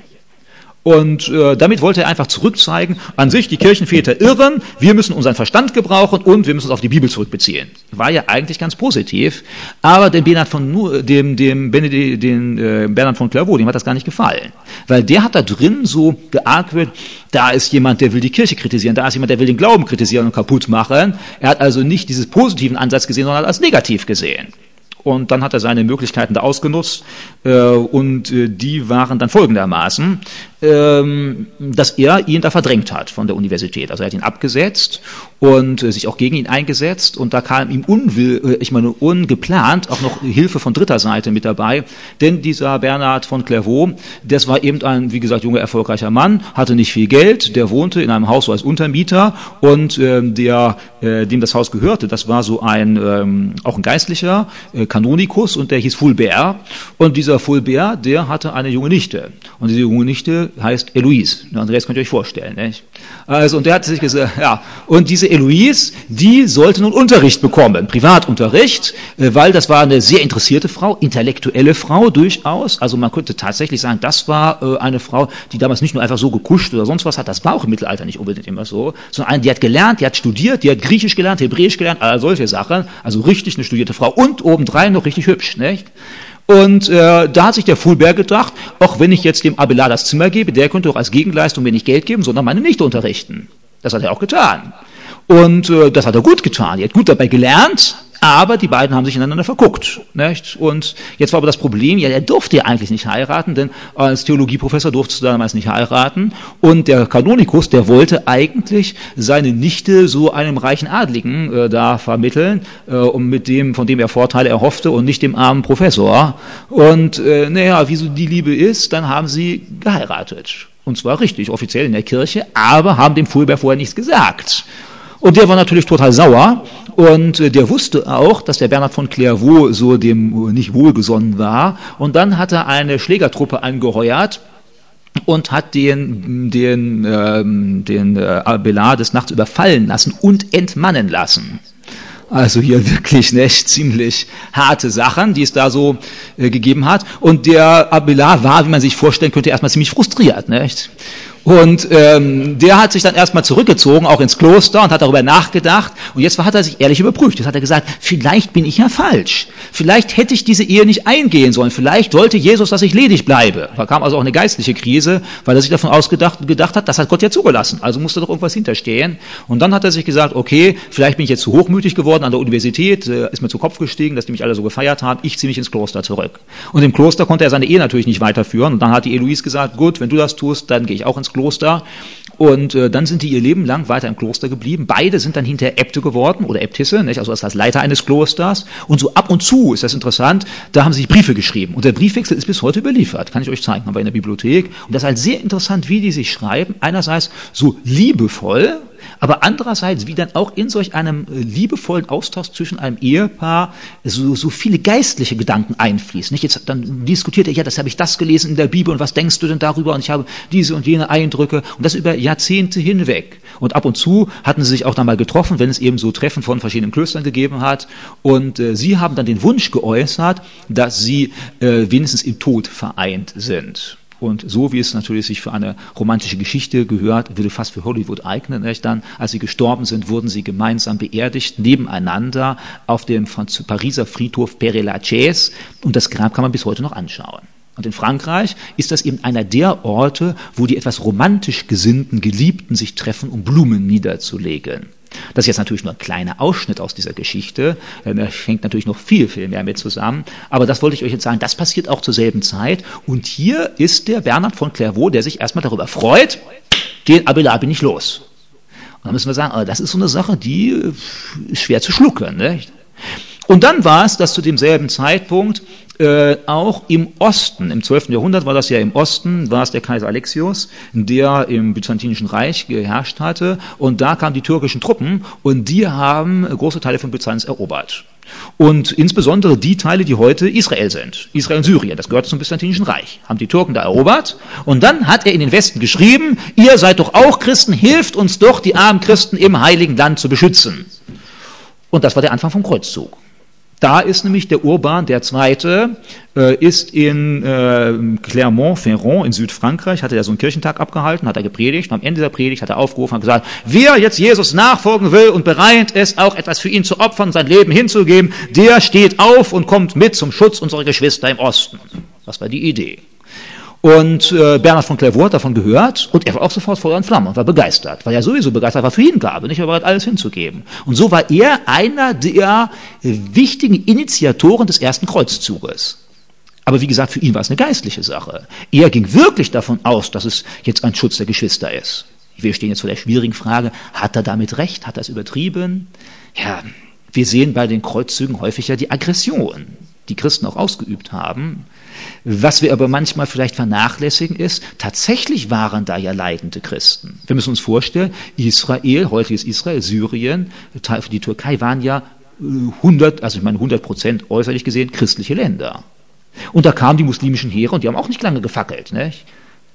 [SPEAKER 1] Und äh, damit wollte er einfach zurückzeigen, an sich die Kirchenväter irren, wir müssen unseren Verstand gebrauchen und wir müssen uns auf die Bibel zurückbeziehen. War ja eigentlich ganz positiv, aber dem Bernhard von, dem, dem Benedikt, den, äh, Bernhard von Clairvaux, dem hat das gar nicht gefallen. Weil der hat da drin so geargwöhnt, da ist jemand, der will die Kirche kritisieren, da ist jemand, der will den Glauben kritisieren und kaputt machen. Er hat also nicht dieses positiven Ansatz gesehen, sondern als negativ gesehen. Und dann hat er seine Möglichkeiten da ausgenutzt äh, und äh, die waren dann folgendermaßen, ähm, dass er ihn da verdrängt hat von der Universität. Also er hat ihn abgesetzt und äh, sich auch gegen ihn eingesetzt und da kam ihm unwill, äh, ich meine ungeplant auch noch Hilfe von dritter Seite mit dabei, denn dieser Bernhard von Clairvaux, das war eben ein, wie gesagt, junger, erfolgreicher Mann, hatte nicht viel Geld, der wohnte in einem Haus so als Untermieter und äh, der, äh, dem das Haus gehörte, das war so ein, ähm, auch ein Geistlicher, äh, Kanonikus und der hieß Fulbert und dieser Fulbert, der hatte eine junge Nichte und diese junge Nichte Nichte heißt Eloise. Andreas könnt ihr euch vorstellen, nicht? Also, und der hat sich gesagt, ja, und diese Eloise, die sollte nun Unterricht bekommen, Privatunterricht, weil das war eine sehr interessierte Frau, intellektuelle Frau durchaus. Also man könnte tatsächlich sagen, das war eine Frau, die damals nicht nur einfach so gekuscht oder sonst was hat, das war auch im Mittelalter nicht unbedingt immer so, sondern eine, die hat gelernt, die hat studiert, die hat Griechisch gelernt, Hebräisch gelernt, all solche Sachen. Also richtig eine studierte Frau und obendrein noch richtig hübsch, nicht? Und äh, da hat sich der Fulbert gedacht, auch wenn ich jetzt dem Abelard das Zimmer gebe, der könnte auch als Gegenleistung mir nicht Geld geben, sondern meine Nichte unterrichten. Das hat er auch getan. Und äh, das hat er gut getan. Er hat gut dabei gelernt, aber die beiden haben sich ineinander verguckt. Nicht? Und jetzt war aber das Problem, ja, er durfte ja eigentlich nicht heiraten, denn als Theologieprofessor durfte er damals nicht heiraten. Und der Kanonikus, der wollte eigentlich seine Nichte so einem reichen Adligen äh, da vermitteln, äh, um mit dem, von dem er Vorteile erhoffte und nicht dem armen Professor. Und äh, naja, wie so die Liebe ist, dann haben sie geheiratet. Und zwar richtig, offiziell in der Kirche, aber haben dem Fulbert vorher nichts gesagt. Und der war natürlich total sauer und äh, der wusste auch, dass der Bernhard von Clairvaux so dem äh, nicht wohlgesonnen war. Und dann hat er eine Schlägertruppe angeheuert und hat den, den, ähm, den äh, Abelard des Nachts überfallen lassen und entmannen lassen. Also hier wirklich nicht ziemlich harte Sachen, die es da so äh, gegeben hat. Und der Abelard war, wie man sich vorstellen könnte, erstmal ziemlich frustriert, nicht? Und ähm, der hat sich dann erstmal zurückgezogen, auch ins Kloster, und hat darüber nachgedacht. Und jetzt hat er sich ehrlich überprüft. Jetzt hat er gesagt, vielleicht bin ich ja falsch. Vielleicht hätte ich diese Ehe nicht eingehen sollen. Vielleicht wollte Jesus, dass ich ledig bleibe. Da kam also auch eine geistliche Krise, weil er sich davon ausgedacht gedacht hat, das hat Gott ja zugelassen. Also musste doch irgendwas hinterstehen. Und dann hat er sich gesagt, okay, vielleicht bin ich jetzt zu hochmütig geworden an der Universität, äh, ist mir zu Kopf gestiegen, dass die mich alle so gefeiert haben. Ich ziehe mich ins Kloster zurück. Und im Kloster konnte er seine Ehe natürlich nicht weiterführen. Und dann hat die Eloise gesagt, gut, wenn du das tust, dann gehe ich auch ins Kloster. Und äh, dann sind die ihr Leben lang weiter im Kloster geblieben. Beide sind dann hinterher Äbte geworden oder Äbtisse, nicht? Also als Leiter eines Klosters. Und so ab und zu ist das interessant, da haben sie sich Briefe geschrieben. Und der Briefwechsel ist bis heute überliefert. Kann ich euch zeigen, haben wir in der Bibliothek. Und das ist halt sehr interessant, wie die sich schreiben. Einerseits so liebevoll, aber andererseits, wie dann auch in solch einem liebevollen Austausch zwischen einem Ehepaar so, so viele geistliche Gedanken einfließen. Nicht? Jetzt, dann diskutiert er, ja, das habe ich das gelesen in der Bibel und was denkst du denn darüber? Und ich habe diese und jene Eindrücke und das über Jahrzehnte hinweg. Und ab und zu hatten sie sich auch dann mal getroffen, wenn es eben so Treffen von verschiedenen Klöstern gegeben hat. Und äh, sie haben dann den Wunsch geäußert, dass sie äh, wenigstens im Tod vereint sind. Und so wie es natürlich sich für eine romantische Geschichte gehört, würde fast für Hollywood eignen, nicht? Dann, als sie gestorben sind, wurden sie gemeinsam beerdigt, nebeneinander auf dem Pariser Friedhof Père-Lachaise. Und das Grab kann man bis heute noch anschauen. Und in Frankreich ist das eben einer der Orte, wo die etwas romantisch gesinnten Geliebten sich treffen, um Blumen niederzulegen. Das ist jetzt natürlich nur ein kleiner Ausschnitt aus dieser Geschichte. Da hängt natürlich noch viel, viel mehr mit zusammen. Aber das wollte ich euch jetzt sagen, das passiert auch zur selben Zeit. Und hier ist der Bernhard von Clairvaux, der sich erstmal darüber freut, den Abelard bin ich los. Und dann müssen wir sagen, das ist so eine Sache, die ist schwer zu schlucken, nicht? Und dann war es, dass zu demselben Zeitpunkt äh, auch im Osten, im zwölften Jahrhundert war das ja im Osten, war es der Kaiser Alexios, der im Byzantinischen Reich geherrscht hatte. Und da kamen die türkischen Truppen und die haben große Teile von Byzanz erobert. Und insbesondere die Teile, die heute Israel sind. Israel und Syrien, das gehört zum Byzantinischen Reich. Haben die Türken da erobert. Und dann hat er in den Westen geschrieben, ihr seid doch auch Christen, hilft uns doch, die armen Christen im Heiligen Land zu beschützen. Und das war der Anfang vom Kreuzzug. Da ist nämlich der Urban der Zweite, äh, ist in äh, Clermont-Ferrand in Südfrankreich, hat er ja so einen Kirchentag abgehalten, hat er gepredigt. Und am Ende der Predigt hat er aufgerufen und gesagt, wer jetzt Jesus nachfolgen will und bereit ist, auch etwas für ihn zu opfern, sein Leben hinzugeben, der steht auf und kommt mit zum Schutz unserer Geschwister im Osten. Das war die Idee. Und äh, Bernhard von Clairvaux hat davon gehört und er war auch sofort Feuer und Flamme und war begeistert, weil er sowieso begeistert war für Hingabe, nicht bereit, alles hinzugeben. Und so war er einer der äh, wichtigen Initiatoren des ersten Kreuzzuges. Aber wie gesagt, für ihn war es eine geistliche Sache. Er ging wirklich davon aus, dass es jetzt ein Schutz der Geschwister ist. Wir stehen jetzt vor der schwierigen Frage, hat er damit recht, hat er es übertrieben? Ja, wir sehen bei den Kreuzzügen häufig ja die Aggression, die Christen auch ausgeübt haben. Was wir aber manchmal vielleicht vernachlässigen ist, tatsächlich waren da ja leidende Christen. Wir müssen uns vorstellen, Israel, heutiges Israel, Syrien, die Türkei waren ja hundert, also ich meine hundert Prozent äußerlich gesehen christliche Länder. Und da kamen die muslimischen Heere und die haben auch nicht lange gefackelt, nicht?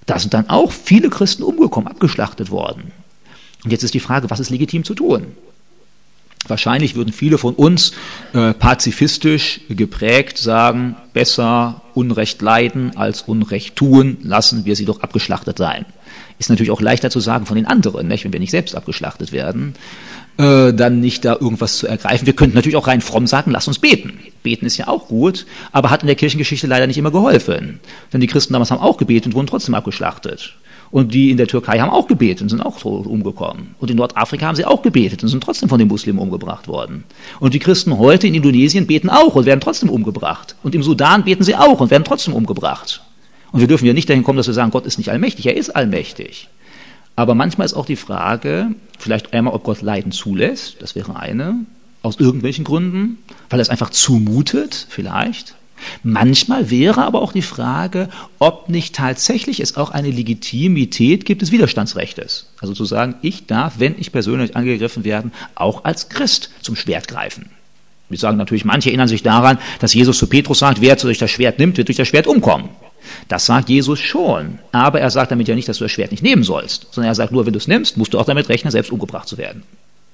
[SPEAKER 1] Da sind dann auch viele Christen umgekommen, abgeschlachtet worden. Und jetzt ist die Frage, was ist legitim zu tun? Wahrscheinlich würden viele von uns äh, pazifistisch geprägt sagen, besser Unrecht leiden als Unrecht tun, lassen wir sie doch abgeschlachtet sein. Ist natürlich auch leichter zu sagen von den anderen, nicht? Wenn wir nicht selbst abgeschlachtet werden, äh, dann nicht da irgendwas zu ergreifen. Wir könnten natürlich auch rein fromm sagen, lass uns beten. Beten ist ja auch gut, aber hat in der Kirchengeschichte leider nicht immer geholfen. Denn die Christen damals haben auch gebetet und wurden trotzdem abgeschlachtet. Und die in der Türkei haben auch gebetet und sind auch umgekommen. Und in Nordafrika haben sie auch gebetet und sind trotzdem von den Muslimen umgebracht worden. Und die Christen heute in Indonesien beten auch und werden trotzdem umgebracht. Und im Sudan beten sie auch und werden trotzdem umgebracht. Und wir dürfen ja nicht dahin kommen, dass wir sagen, Gott ist nicht allmächtig. Er ist allmächtig. Aber manchmal ist auch die Frage, vielleicht einmal, ob Gott Leiden zulässt, das wäre eine, aus irgendwelchen Gründen, weil er es einfach zumutet, vielleicht. Manchmal wäre aber auch die Frage, ob nicht tatsächlich es auch eine Legitimität gibt des Widerstandsrechtes. Also zu sagen, ich darf, wenn ich persönlich angegriffen werde, auch als Christ zum Schwert greifen. Wir sagen natürlich, manche erinnern sich daran, dass Jesus zu Petrus sagt, wer durch das Schwert nimmt, wird durch das Schwert umkommen. Das sagt Jesus schon, aber er sagt damit ja nicht, dass du das Schwert nicht nehmen sollst, sondern er sagt nur, wenn du es nimmst, musst du auch damit rechnen, selbst umgebracht zu werden.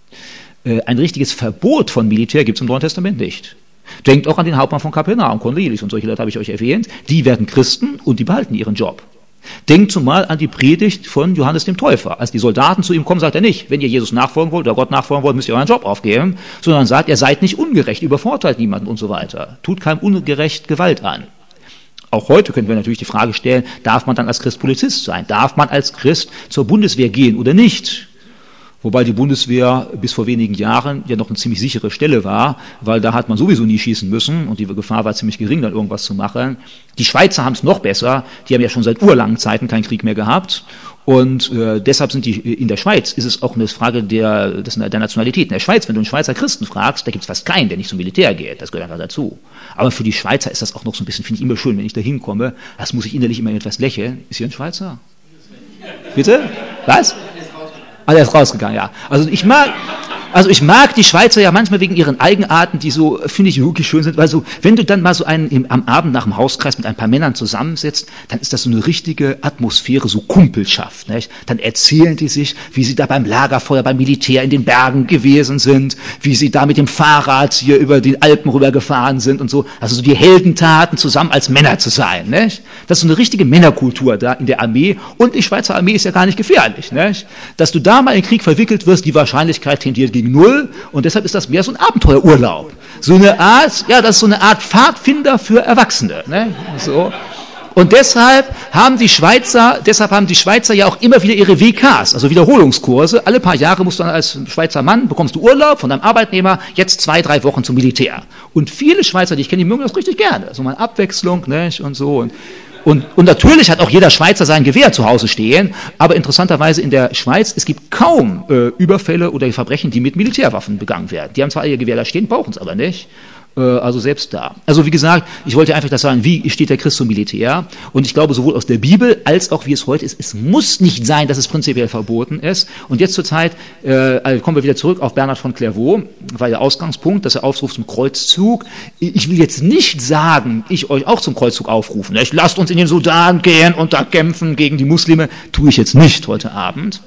[SPEAKER 1] Ein richtiges Verbot von Militär gibt es im Neuen Testament nicht. Denkt auch an den Hauptmann von Kapernaum, Cornelius und solche Leute habe ich euch erwähnt. Die werden Christen und die behalten ihren Job. Denkt zumal an die Predigt von Johannes dem Täufer. Als die Soldaten zu ihm kommen, sagt er nicht, wenn ihr Jesus nachfolgen wollt oder Gott nachfolgen wollt, müsst ihr euren Job aufgeben, sondern sagt, ihr seid nicht ungerecht, übervorteilt niemanden und so weiter. Tut keinem ungerecht Gewalt an. Auch heute können wir natürlich die Frage stellen, darf man dann als Christ Polizist sein? Darf man als Christ zur Bundeswehr gehen oder nicht? Wobei die Bundeswehr bis vor wenigen Jahren ja noch eine ziemlich sichere Stelle war, weil da hat man sowieso nie schießen müssen und die Gefahr war ziemlich gering, dann irgendwas zu machen. Die Schweizer haben es noch besser, die haben ja schon seit urlangen Zeiten keinen Krieg mehr gehabt und äh, deshalb sind die in der Schweiz, ist es auch eine Frage der, des, der Nationalität. In der Schweiz, wenn du einen Schweizer Christen fragst, da gibt es fast keinen, der nicht zum Militär geht, das gehört einfach dazu. Aber für die Schweizer ist das auch noch so ein bisschen, finde ich immer schön, wenn ich da hinkomme, das muss ich innerlich immer etwas lächeln. Ist hier ein Schweizer? Bitte? Was? Ah, der ist rausgegangen, ja. Also ich mag, also ich mag die Schweizer ja manchmal wegen ihren Eigenarten, die so, finde ich, wirklich schön sind, weil so, wenn du dann mal so einen im, am Abend nach dem Hauskreis mit ein paar Männern zusammensitzt, dann ist das so eine richtige Atmosphäre, so Kumpelschaft, nicht? Dann erzählen die sich, wie sie da beim Lagerfeuer, beim Militär in den Bergen gewesen sind, wie sie da mit dem Fahrrad hier über die Alpen rübergefahren sind und so. Also so die Heldentaten zusammen als Männer zu sein, nicht? Das ist so eine richtige Männerkultur da in der Armee und die Schweizer Armee ist ja gar nicht gefährlich, nicht? Dass du da mal in Krieg verwickelt wirst, die Wahrscheinlichkeit tendiert gegen null und deshalb ist das mehr so ein Abenteuerurlaub. So eine Art, ja, das ist so eine Art Pfadfinder für Erwachsene, ne? So. Und deshalb haben die Schweizer, deshalb haben die Schweizer ja auch immer wieder ihre W Ks, also Wiederholungskurse. Alle paar Jahre musst du dann als Schweizer Mann, bekommst du Urlaub von deinem Arbeitnehmer, jetzt zwei, drei Wochen zum Militär. Und viele Schweizer, die ich kenne, die mögen das richtig gerne. So mal Abwechslung, nicht? Und so. Und Und, und natürlich hat auch jeder Schweizer sein Gewehr zu Hause stehen, aber interessanterweise in der Schweiz, es gibt kaum äh, Überfälle oder Verbrechen, die mit Militärwaffen begangen werden. Die haben zwar ihr Gewehr da stehen, brauchen es aber nicht. Äh, also selbst da. Also wie gesagt, ich wollte einfach das sagen, wie steht der Christ zum Militär? Und ich glaube, sowohl aus der Bibel als auch wie es heute ist, es muss nicht sein, dass es prinzipiell verboten ist. Und jetzt zur Zeit äh, kommen wir wieder zurück auf Bernhard von Clairvaux, war der Ausgangspunkt, dass er aufruft zum Kreuzzug. Ich will jetzt nicht sagen, ich euch auch zum Kreuzzug aufrufen. Nicht? Lasst uns in den Sudan gehen und da kämpfen gegen die Muslime. Tue ich jetzt nicht heute Abend.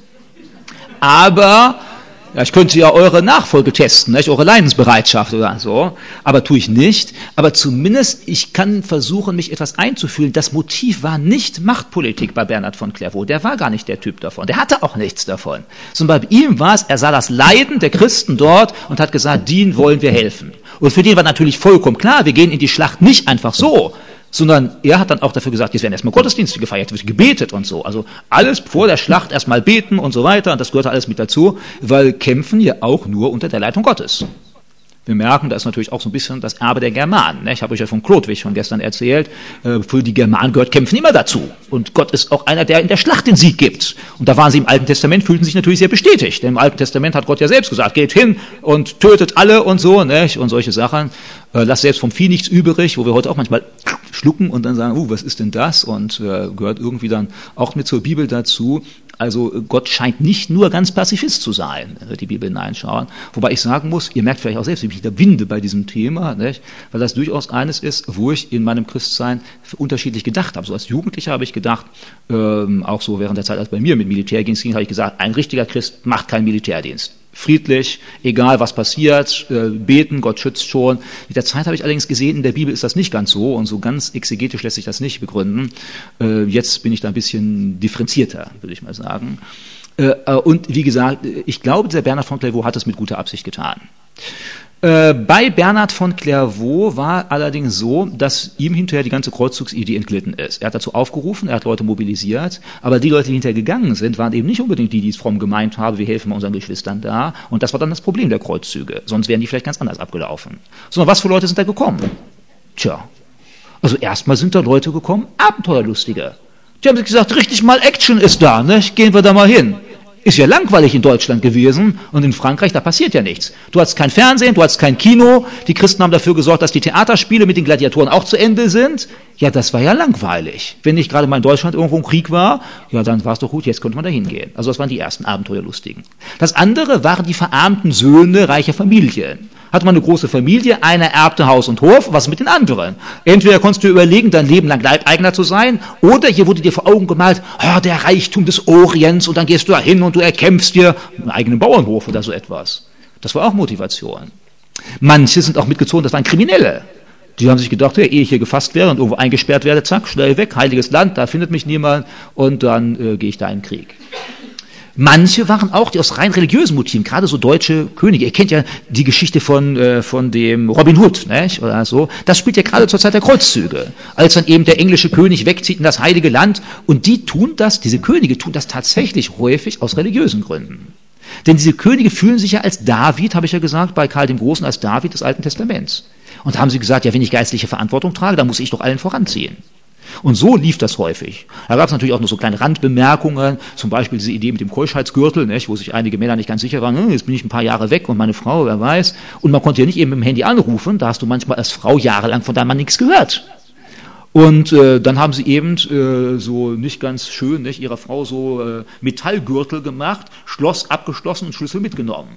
[SPEAKER 1] Aber ja, ich könnte ja eure Nachfolge testen, nicht? Eure Leidensbereitschaft oder so, aber tue ich nicht. Aber zumindest, ich kann versuchen, mich etwas einzufühlen. Das Motiv war nicht Machtpolitik bei Bernhard von Clairvaux. Der war gar nicht der Typ davon. Der hatte auch nichts davon. Sondern bei ihm war es, er sah das Leiden der Christen dort und hat gesagt, denen wollen wir helfen. Und für den war natürlich vollkommen klar, wir gehen in die Schlacht nicht einfach so, sondern er hat dann auch dafür gesagt, jetzt werden erstmal Gottesdienste gefeiert, wird gebetet und so. Also alles vor der Schlacht erstmal beten und so weiter. Und das gehört alles mit dazu, weil kämpfen ja auch nur unter der Leitung Gottes. Wir merken, da ist natürlich auch so ein bisschen das Erbe der Germanen. Ich habe euch ja von Chlodwig schon gestern erzählt. Für die Germanen gehört Kämpfen immer dazu. Und Gott ist auch einer, der in der Schlacht den Sieg gibt. Und da waren sie im Alten Testament, fühlten sich natürlich sehr bestätigt. Denn im Alten Testament hat Gott ja selbst gesagt, geht hin und tötet alle und so, nicht? Und solche Sachen. Lasst selbst vom Vieh nichts übrig, wo wir heute auch manchmal schlucken und dann sagen, uh, was ist denn das? Und äh, gehört irgendwie dann auch mit zur Bibel dazu. Also Gott scheint nicht nur ganz Pazifist zu sein, wenn wir die Bibel hineinschauen. Wobei ich sagen muss, ihr merkt vielleicht auch selbst, wie ich da winde bei diesem Thema, nicht? Weil das durchaus eines ist, wo ich in meinem Christsein unterschiedlich gedacht habe. So als Jugendlicher habe ich gedacht, ähm, auch so während der Zeit, als bei mir mit Militärdienst ging, habe ich gesagt, ein richtiger Christ macht keinen Militärdienst. Friedlich, egal was passiert, äh, beten, Gott schützt schon. Mit der Zeit habe ich allerdings gesehen, in der Bibel ist das nicht ganz so und so ganz exegetisch lässt sich das nicht begründen. Äh, jetzt bin ich da ein bisschen differenzierter, würde ich mal sagen. Äh, und wie gesagt, ich glaube, dieser Bernhard von Clairvaux hat es mit guter Absicht getan. Äh, bei Bernhard von Clairvaux war allerdings so, dass ihm hinterher die ganze Kreuzzugsidee entglitten ist. Er hat dazu aufgerufen, er hat Leute mobilisiert, aber die Leute, die hinterher gegangen sind, waren eben nicht unbedingt die, die es fromm gemeint haben, wir helfen mal unseren Geschwistern da. Und das war dann das Problem der Kreuzzüge. Sonst wären die vielleicht ganz anders abgelaufen. Sondern was für Leute sind da gekommen? Tja, also erstmal sind da Leute gekommen, Abenteuerlustige. Die haben sich gesagt, richtig mal Action ist da, ne? Gehen wir da mal hin. Ist ja langweilig in Deutschland gewesen und in Frankreich, da passiert ja nichts. Du hast kein Fernsehen, du hast kein Kino, die Christen haben dafür gesorgt, dass die Theaterspiele mit den Gladiatoren auch zu Ende sind. Ja, das war ja langweilig. Wenn nicht gerade mal in Deutschland irgendwo ein Krieg war, ja, dann war es doch gut, jetzt konnte man da hingehen. Also das waren die ersten Abenteuerlustigen. Das andere waren die verarmten Söhne reicher Familien. Hatte man eine große Familie, einer erbte Haus und Hof, was mit den anderen? Entweder konntest du überlegen, dein Leben lang Leibeigner zu sein, oder hier wurde dir vor Augen gemalt, oh, der Reichtum des Orients, und dann gehst du da hin und du erkämpfst dir einen eigenen Bauernhof oder so etwas. Das war auch Motivation. Manche sind auch mitgezogen, das waren Kriminelle. Die haben sich gedacht, ja, ehe ich hier gefasst wäre und irgendwo eingesperrt werde, zack, schnell weg, heiliges Land, da findet mich niemand, und dann äh, gehe ich da in den Krieg. Manche waren auch die aus rein religiösen Motiven, gerade so deutsche Könige. Ihr kennt ja die Geschichte von, äh, von dem Robin Hood, nicht? Oder so. Das spielt ja gerade zur Zeit der Kreuzzüge, als dann eben der englische König wegzieht in das heilige Land. Und die tun das, diese Könige tun das tatsächlich häufig aus religiösen Gründen. Denn diese Könige fühlen sich ja als David, habe ich ja gesagt, bei Karl dem Großen, als David des Alten Testaments. Und da haben sie gesagt, ja, wenn ich geistliche Verantwortung trage, dann muss ich doch allen voranziehen. Und so lief das häufig. Da gab es natürlich auch noch so kleine Randbemerkungen, zum Beispiel diese Idee mit dem Keuschheitsgürtel, nicht, wo sich einige Männer nicht ganz sicher waren, hm, jetzt bin ich ein paar Jahre weg und meine Frau, wer weiß. Und man konnte ja nicht eben mit dem Handy anrufen, da hast du manchmal als Frau jahrelang von deinem Mann nichts gehört. Und äh, dann haben sie eben äh, so nicht ganz schön, nicht, ihrer Frau so äh, Metallgürtel gemacht, Schloss abgeschlossen und Schlüssel mitgenommen.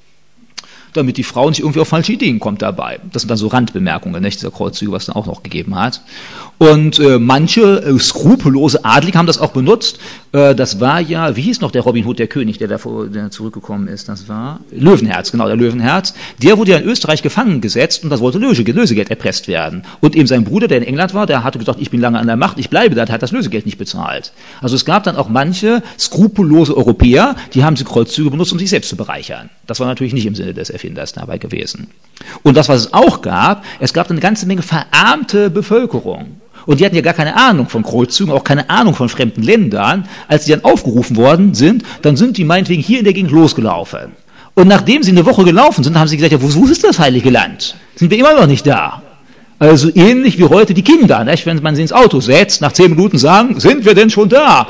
[SPEAKER 1] Damit die Frau nicht irgendwie auf falsche Ideen kommt dabei. Das sind dann so Randbemerkungen, nicht, dieser Kreuzzüge, was es dann auch noch gegeben hat. Und äh, manche äh, skrupellose Adlige haben das auch benutzt. Äh, das war ja, wie hieß noch der Robin Hood, der König, der davor der zurückgekommen ist? Das war Löwenherz, genau, der Löwenherz. Der wurde ja in Österreich gefangen gesetzt und das wollte Löse, Lösegeld erpresst werden. Und eben sein Bruder, der in England war, der hatte gesagt, ich bin lange an der Macht, ich bleibe da, der hat das Lösegeld nicht bezahlt. Also es gab dann auch manche skrupellose Europäer, die haben sie Kreuzzüge benutzt, um sich selbst zu bereichern. Das war natürlich nicht im Sinne des Erfinders dabei gewesen. Und das, was es auch gab, es gab eine ganze Menge verarmte Bevölkerung. Und die hatten ja gar keine Ahnung von Kreuzzügen, auch keine Ahnung von fremden Ländern. Als die dann aufgerufen worden sind, dann sind die meinetwegen hier in der Gegend losgelaufen. Und nachdem sie eine Woche gelaufen sind, haben sie gesagt, ja, wo, wo ist das heilige Land? Sind wir immer noch nicht da? Also ähnlich wie heute die Kinder, nicht? Wenn man sie ins Auto setzt, nach zehn Minuten sagen, sind wir denn schon da?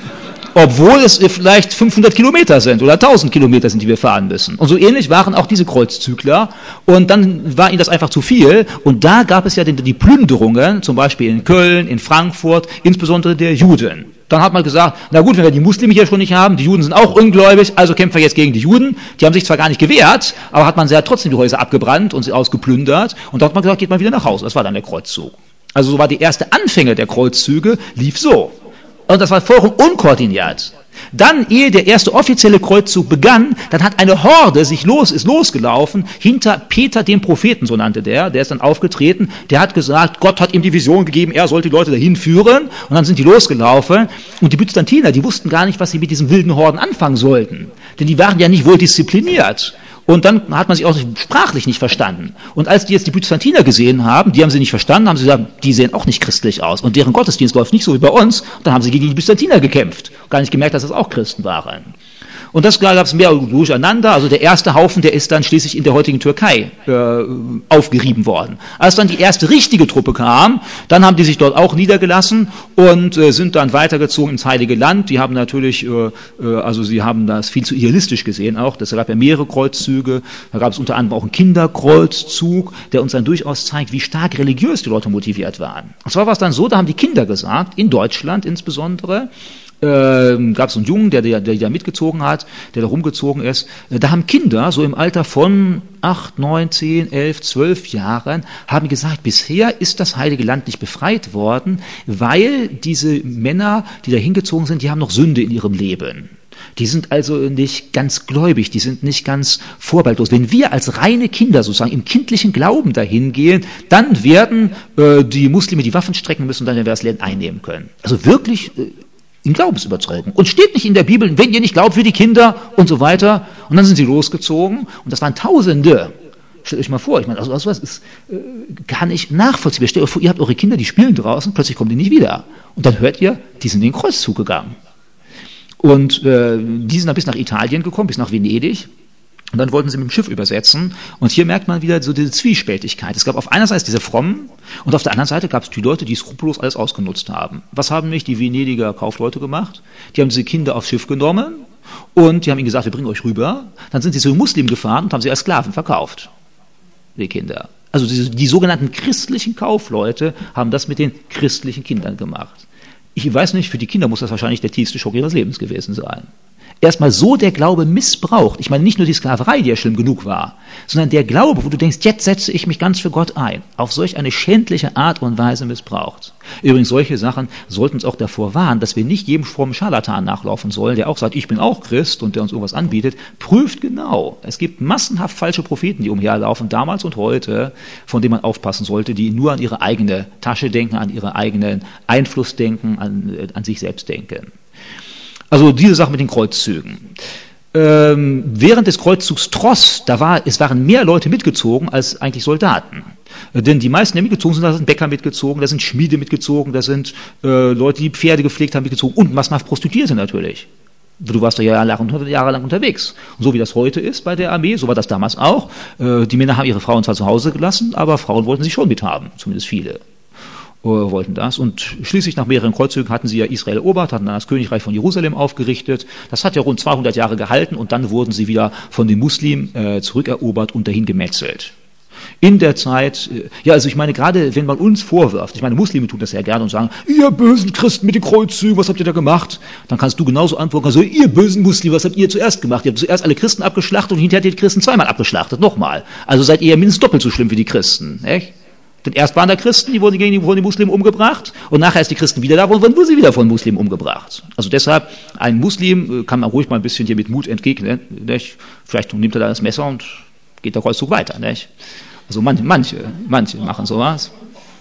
[SPEAKER 1] Obwohl es vielleicht fünfhundert Kilometer sind oder tausend Kilometer sind, die wir fahren müssen. Und so ähnlich waren auch diese Kreuzzügler. Und dann war ihnen das einfach zu viel. Und da gab es ja die, die Plünderungen, zum Beispiel in Köln, in Frankfurt, insbesondere der Juden. Dann hat man gesagt, na gut, wenn wir die Muslime hier schon nicht haben, die Juden sind auch ungläubig, also kämpfen wir jetzt gegen die Juden. Die haben sich zwar gar nicht gewehrt, aber hat man sehr trotzdem die Häuser abgebrannt und sie ausgeplündert. Und da hat man gesagt, geht mal wieder nach Hause. Das war dann der Kreuzzug. Also so war die erste Anfänge der Kreuzzüge, lief so. Und das war vollkommen unkoordiniert. Dann, ehe der erste offizielle Kreuzzug begann, dann hat eine Horde sich los, ist losgelaufen, hinter Peter dem Propheten, so nannte der, der ist dann aufgetreten, der hat gesagt, Gott hat ihm die Vision gegeben, er sollte die Leute dahin führen, und dann sind die losgelaufen, und die Byzantiner, die wussten gar nicht, was sie mit diesen wilden Horden anfangen sollten, denn die waren ja nicht wohl diszipliniert. Und dann hat man sich auch sprachlich nicht verstanden. Und als die jetzt die Byzantiner gesehen haben, die haben sie nicht verstanden, haben sie gesagt, die sehen auch nicht christlich aus. Und deren Gottesdienst läuft nicht so wie bei uns. Und dann haben sie gegen die Byzantiner gekämpft. Gar nicht gemerkt, dass das auch Christen waren. Und das gab es mehr durcheinander. Also der erste Haufen, der ist dann schließlich in der heutigen Türkei äh, aufgerieben worden. Als dann die erste richtige Truppe kam, dann haben die sich dort auch niedergelassen und äh, sind dann weitergezogen ins Heilige Land. Die haben natürlich, äh, äh, also sie haben das viel zu idealistisch gesehen auch. Das gab ja mehrere Kreuzzüge. Da gab es unter anderem auch einen Kinderkreuzzug, der uns dann durchaus zeigt, wie stark religiös die Leute motiviert waren. Und zwar war es dann so, da haben die Kinder gesagt, in Deutschland insbesondere, äh, gab es so einen Jungen, der, der, der da mitgezogen hat, der da rumgezogen ist. Da haben Kinder, so im Alter von acht, neun, zehn, elf, zwölf Jahren, haben gesagt, bisher ist das Heilige Land nicht befreit worden, weil diese Männer, die da hingezogen sind, die haben noch Sünde in ihrem Leben. Die sind also nicht ganz gläubig, die sind nicht ganz vorbehaltlos. Wenn wir als reine Kinder sozusagen im kindlichen Glauben dahin gehen, dann werden äh, die Muslime die Waffen strecken müssen und dann werden wir das Land einnehmen können. Also wirklich äh, in Glaubensüberzeugung. Und steht nicht in der Bibel, wenn ihr nicht glaubt, für die Kinder und so weiter. Und dann sind sie losgezogen und das waren Tausende. Stellt euch mal vor, ich meine, also was ist äh, gar nicht nachvollziehbar. Stellt euch vor, ihr habt eure Kinder, die spielen draußen, plötzlich kommen die nicht wieder. Und dann hört ihr, die sind in den Kreuzzug gegangen. Und äh, die sind dann bis nach Italien gekommen, bis nach Venedig. Und dann wollten sie mit dem Schiff übersetzen. Und hier merkt man wieder so diese Zwiespältigkeit. Es gab auf einer Seite diese Frommen und auf der anderen Seite gab es die Leute, die skrupellos alles ausgenutzt haben. Was haben nämlich die Venediger Kaufleute gemacht? Die haben diese Kinder aufs Schiff genommen und die haben ihnen gesagt, wir bringen euch rüber. Dann sind sie zu den Muslimen gefahren und haben sie als Sklaven verkauft, die Kinder. Also die, die sogenannten christlichen Kaufleute haben das mit den christlichen Kindern gemacht. Ich weiß nicht, für die Kinder muss das wahrscheinlich der tiefste Schock ihres Lebens gewesen sein. Erstmal so der Glaube missbraucht. Ich meine nicht nur die Sklaverei, die ja schlimm genug war, sondern der Glaube, wo du denkst, jetzt setze ich mich ganz für Gott ein, auf solch eine schändliche Art und Weise missbraucht. Übrigens, solche Sachen sollten uns auch davor warnen, dass wir nicht jedem frommen Scharlatan nachlaufen sollen, der auch sagt, ich bin auch Christ und der uns irgendwas anbietet. Prüft genau. Es gibt massenhaft falsche Propheten, die umherlaufen, damals und heute, von denen man aufpassen sollte, die nur an ihre eigene Tasche denken, an ihren eigenen Einfluss denken, an, an sich selbst denken. Also diese Sache mit den Kreuzzügen. Ähm, während des Kreuzzugs Tross, da war, es waren mehr Leute mitgezogen als eigentlich Soldaten. Äh, denn die meisten, die mitgezogen sind, da sind Bäcker mitgezogen, da sind Schmiede mitgezogen, da sind äh, Leute, die Pferde gepflegt haben, mitgezogen und massenhaft Prostituierte natürlich. Du warst ja jahrelang, jahrelang unterwegs. Und so wie das heute ist bei der Armee, so war das damals auch. Äh, die Männer haben ihre Frauen zwar zu Hause gelassen, aber Frauen wollten sie schon mithaben, zumindest viele. wollten das. Und schließlich nach mehreren Kreuzzügen hatten sie ja Israel erobert, hatten dann das Königreich von Jerusalem aufgerichtet. Das hat ja rund zweihundert Jahre gehalten und dann wurden sie wieder von den Muslimen äh, zurückerobert und dahin gemetzelt. In der Zeit, äh, ja, also ich meine, gerade wenn man uns vorwirft, ich meine, Muslime tun das ja gerne und sagen, ihr bösen Christen mit den Kreuzzügen, was habt ihr da gemacht? Dann kannst du genauso antworten, also ihr bösen Muslime, was habt ihr zuerst gemacht? Ihr habt zuerst alle Christen abgeschlachtet und hinterher die Christen zweimal abgeschlachtet, nochmal. Also seid ihr ja mindestens doppelt so schlimm wie die Christen, echt? Denn erst waren da Christen, die wurden gegen die, wurden die Muslimen umgebracht und nachher, als die Christen wieder da wurden, wurden sie wieder von Muslimen umgebracht. Also deshalb, ein Muslim kann man ruhig mal ein bisschen hier mit Mut entgegnen. Nicht? Vielleicht nimmt er da das Messer und geht der Kreuzzug weiter. Nicht? Also manche, manche, manche machen sowas.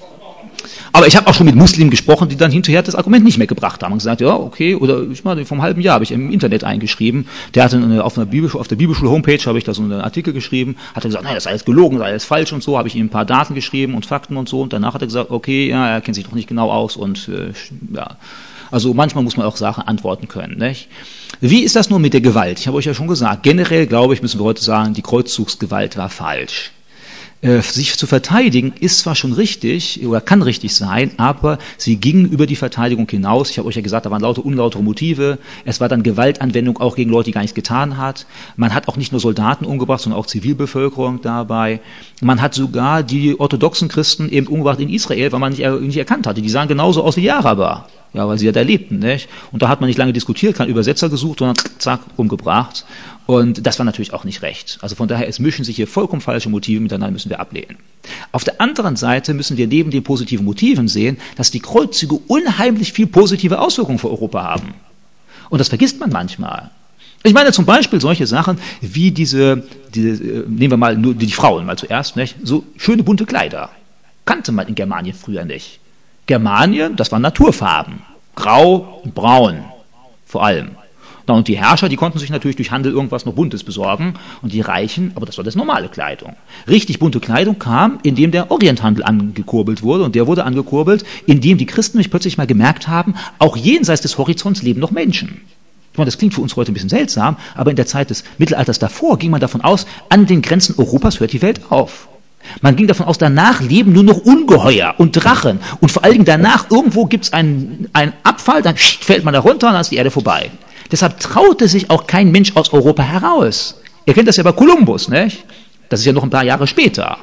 [SPEAKER 1] Aber ich habe auch schon mit Muslimen gesprochen, die dann hinterher das Argument nicht mehr gebracht haben und gesagt, ja, okay, oder ich meine, vom halben Jahr habe ich im Internet eingeschrieben, der hatte eine, auf, einer Bibelschule, auf der Bibelschule-Homepage habe ich da so einen Artikel geschrieben, hat er gesagt, nein, das ist alles gelogen, das ist alles falsch und so, habe ich ihm ein paar Daten geschrieben und Fakten und so und danach hat er gesagt, okay, ja, er kennt sich doch nicht genau aus und äh, ja, also manchmal muss man auch Sachen antworten können. Nicht? Wie ist das nun mit der Gewalt? Ich habe euch ja schon gesagt, generell glaube ich, müssen wir heute sagen, die Kreuzzugsgewalt war falsch. Äh, sich zu verteidigen ist zwar schon richtig oder kann richtig sein, aber sie ging über die Verteidigung hinaus. Ich habe euch ja gesagt, da waren laute, unlautere Motive. Es war dann Gewaltanwendung auch gegen Leute, die gar nichts getan hat. Man hat auch nicht nur Soldaten umgebracht, sondern auch Zivilbevölkerung dabei. Man hat sogar die orthodoxen Christen eben umgebracht in Israel, weil man nicht, nicht erkannt hatte. Die sahen genauso aus wie die Araber. Ja, weil sie ja da lebten, nicht? Und da hat man nicht lange diskutiert, keinen Übersetzer gesucht, sondern zack, umgebracht. Und das war natürlich auch nicht recht. Also von daher, es mischen sich hier vollkommen falsche Motive miteinander, müssen wir ablehnen. Auf der anderen Seite müssen wir neben den positiven Motiven sehen, dass die Kreuzzüge unheimlich viel positive Auswirkungen für Europa haben. Und das vergisst man manchmal. Ich meine zum Beispiel solche Sachen wie diese, diese nehmen wir mal nur die Frauen mal zuerst, nicht? So schöne bunte Kleider. Kannte man in Germanien früher nicht. Germanien, das waren Naturfarben. Grau und braun. Vor allem. Na, und die Herrscher, die konnten sich natürlich durch Handel irgendwas noch Buntes besorgen. Und die Reichen, aber das war das normale Kleidung. Richtig bunte Kleidung kam, indem der Orienthandel angekurbelt wurde. Und der wurde angekurbelt, indem die Christen nämlich plötzlich mal gemerkt haben, auch jenseits des Horizonts leben noch Menschen. Ich meine, das klingt für uns heute ein bisschen seltsam, aber in der Zeit des Mittelalters davor ging man davon aus, an den Grenzen Europas hört die Welt auf. Man ging davon aus, danach leben nur noch Ungeheuer und Drachen. Und vor allen Dingen danach, irgendwo gibt es einen, einen Abfall, dann fällt man da runter und dann ist die Erde vorbei. Deshalb traute sich auch kein Mensch aus Europa heraus. Ihr kennt das ja bei Kolumbus, nicht? Das ist ja noch ein paar Jahre später.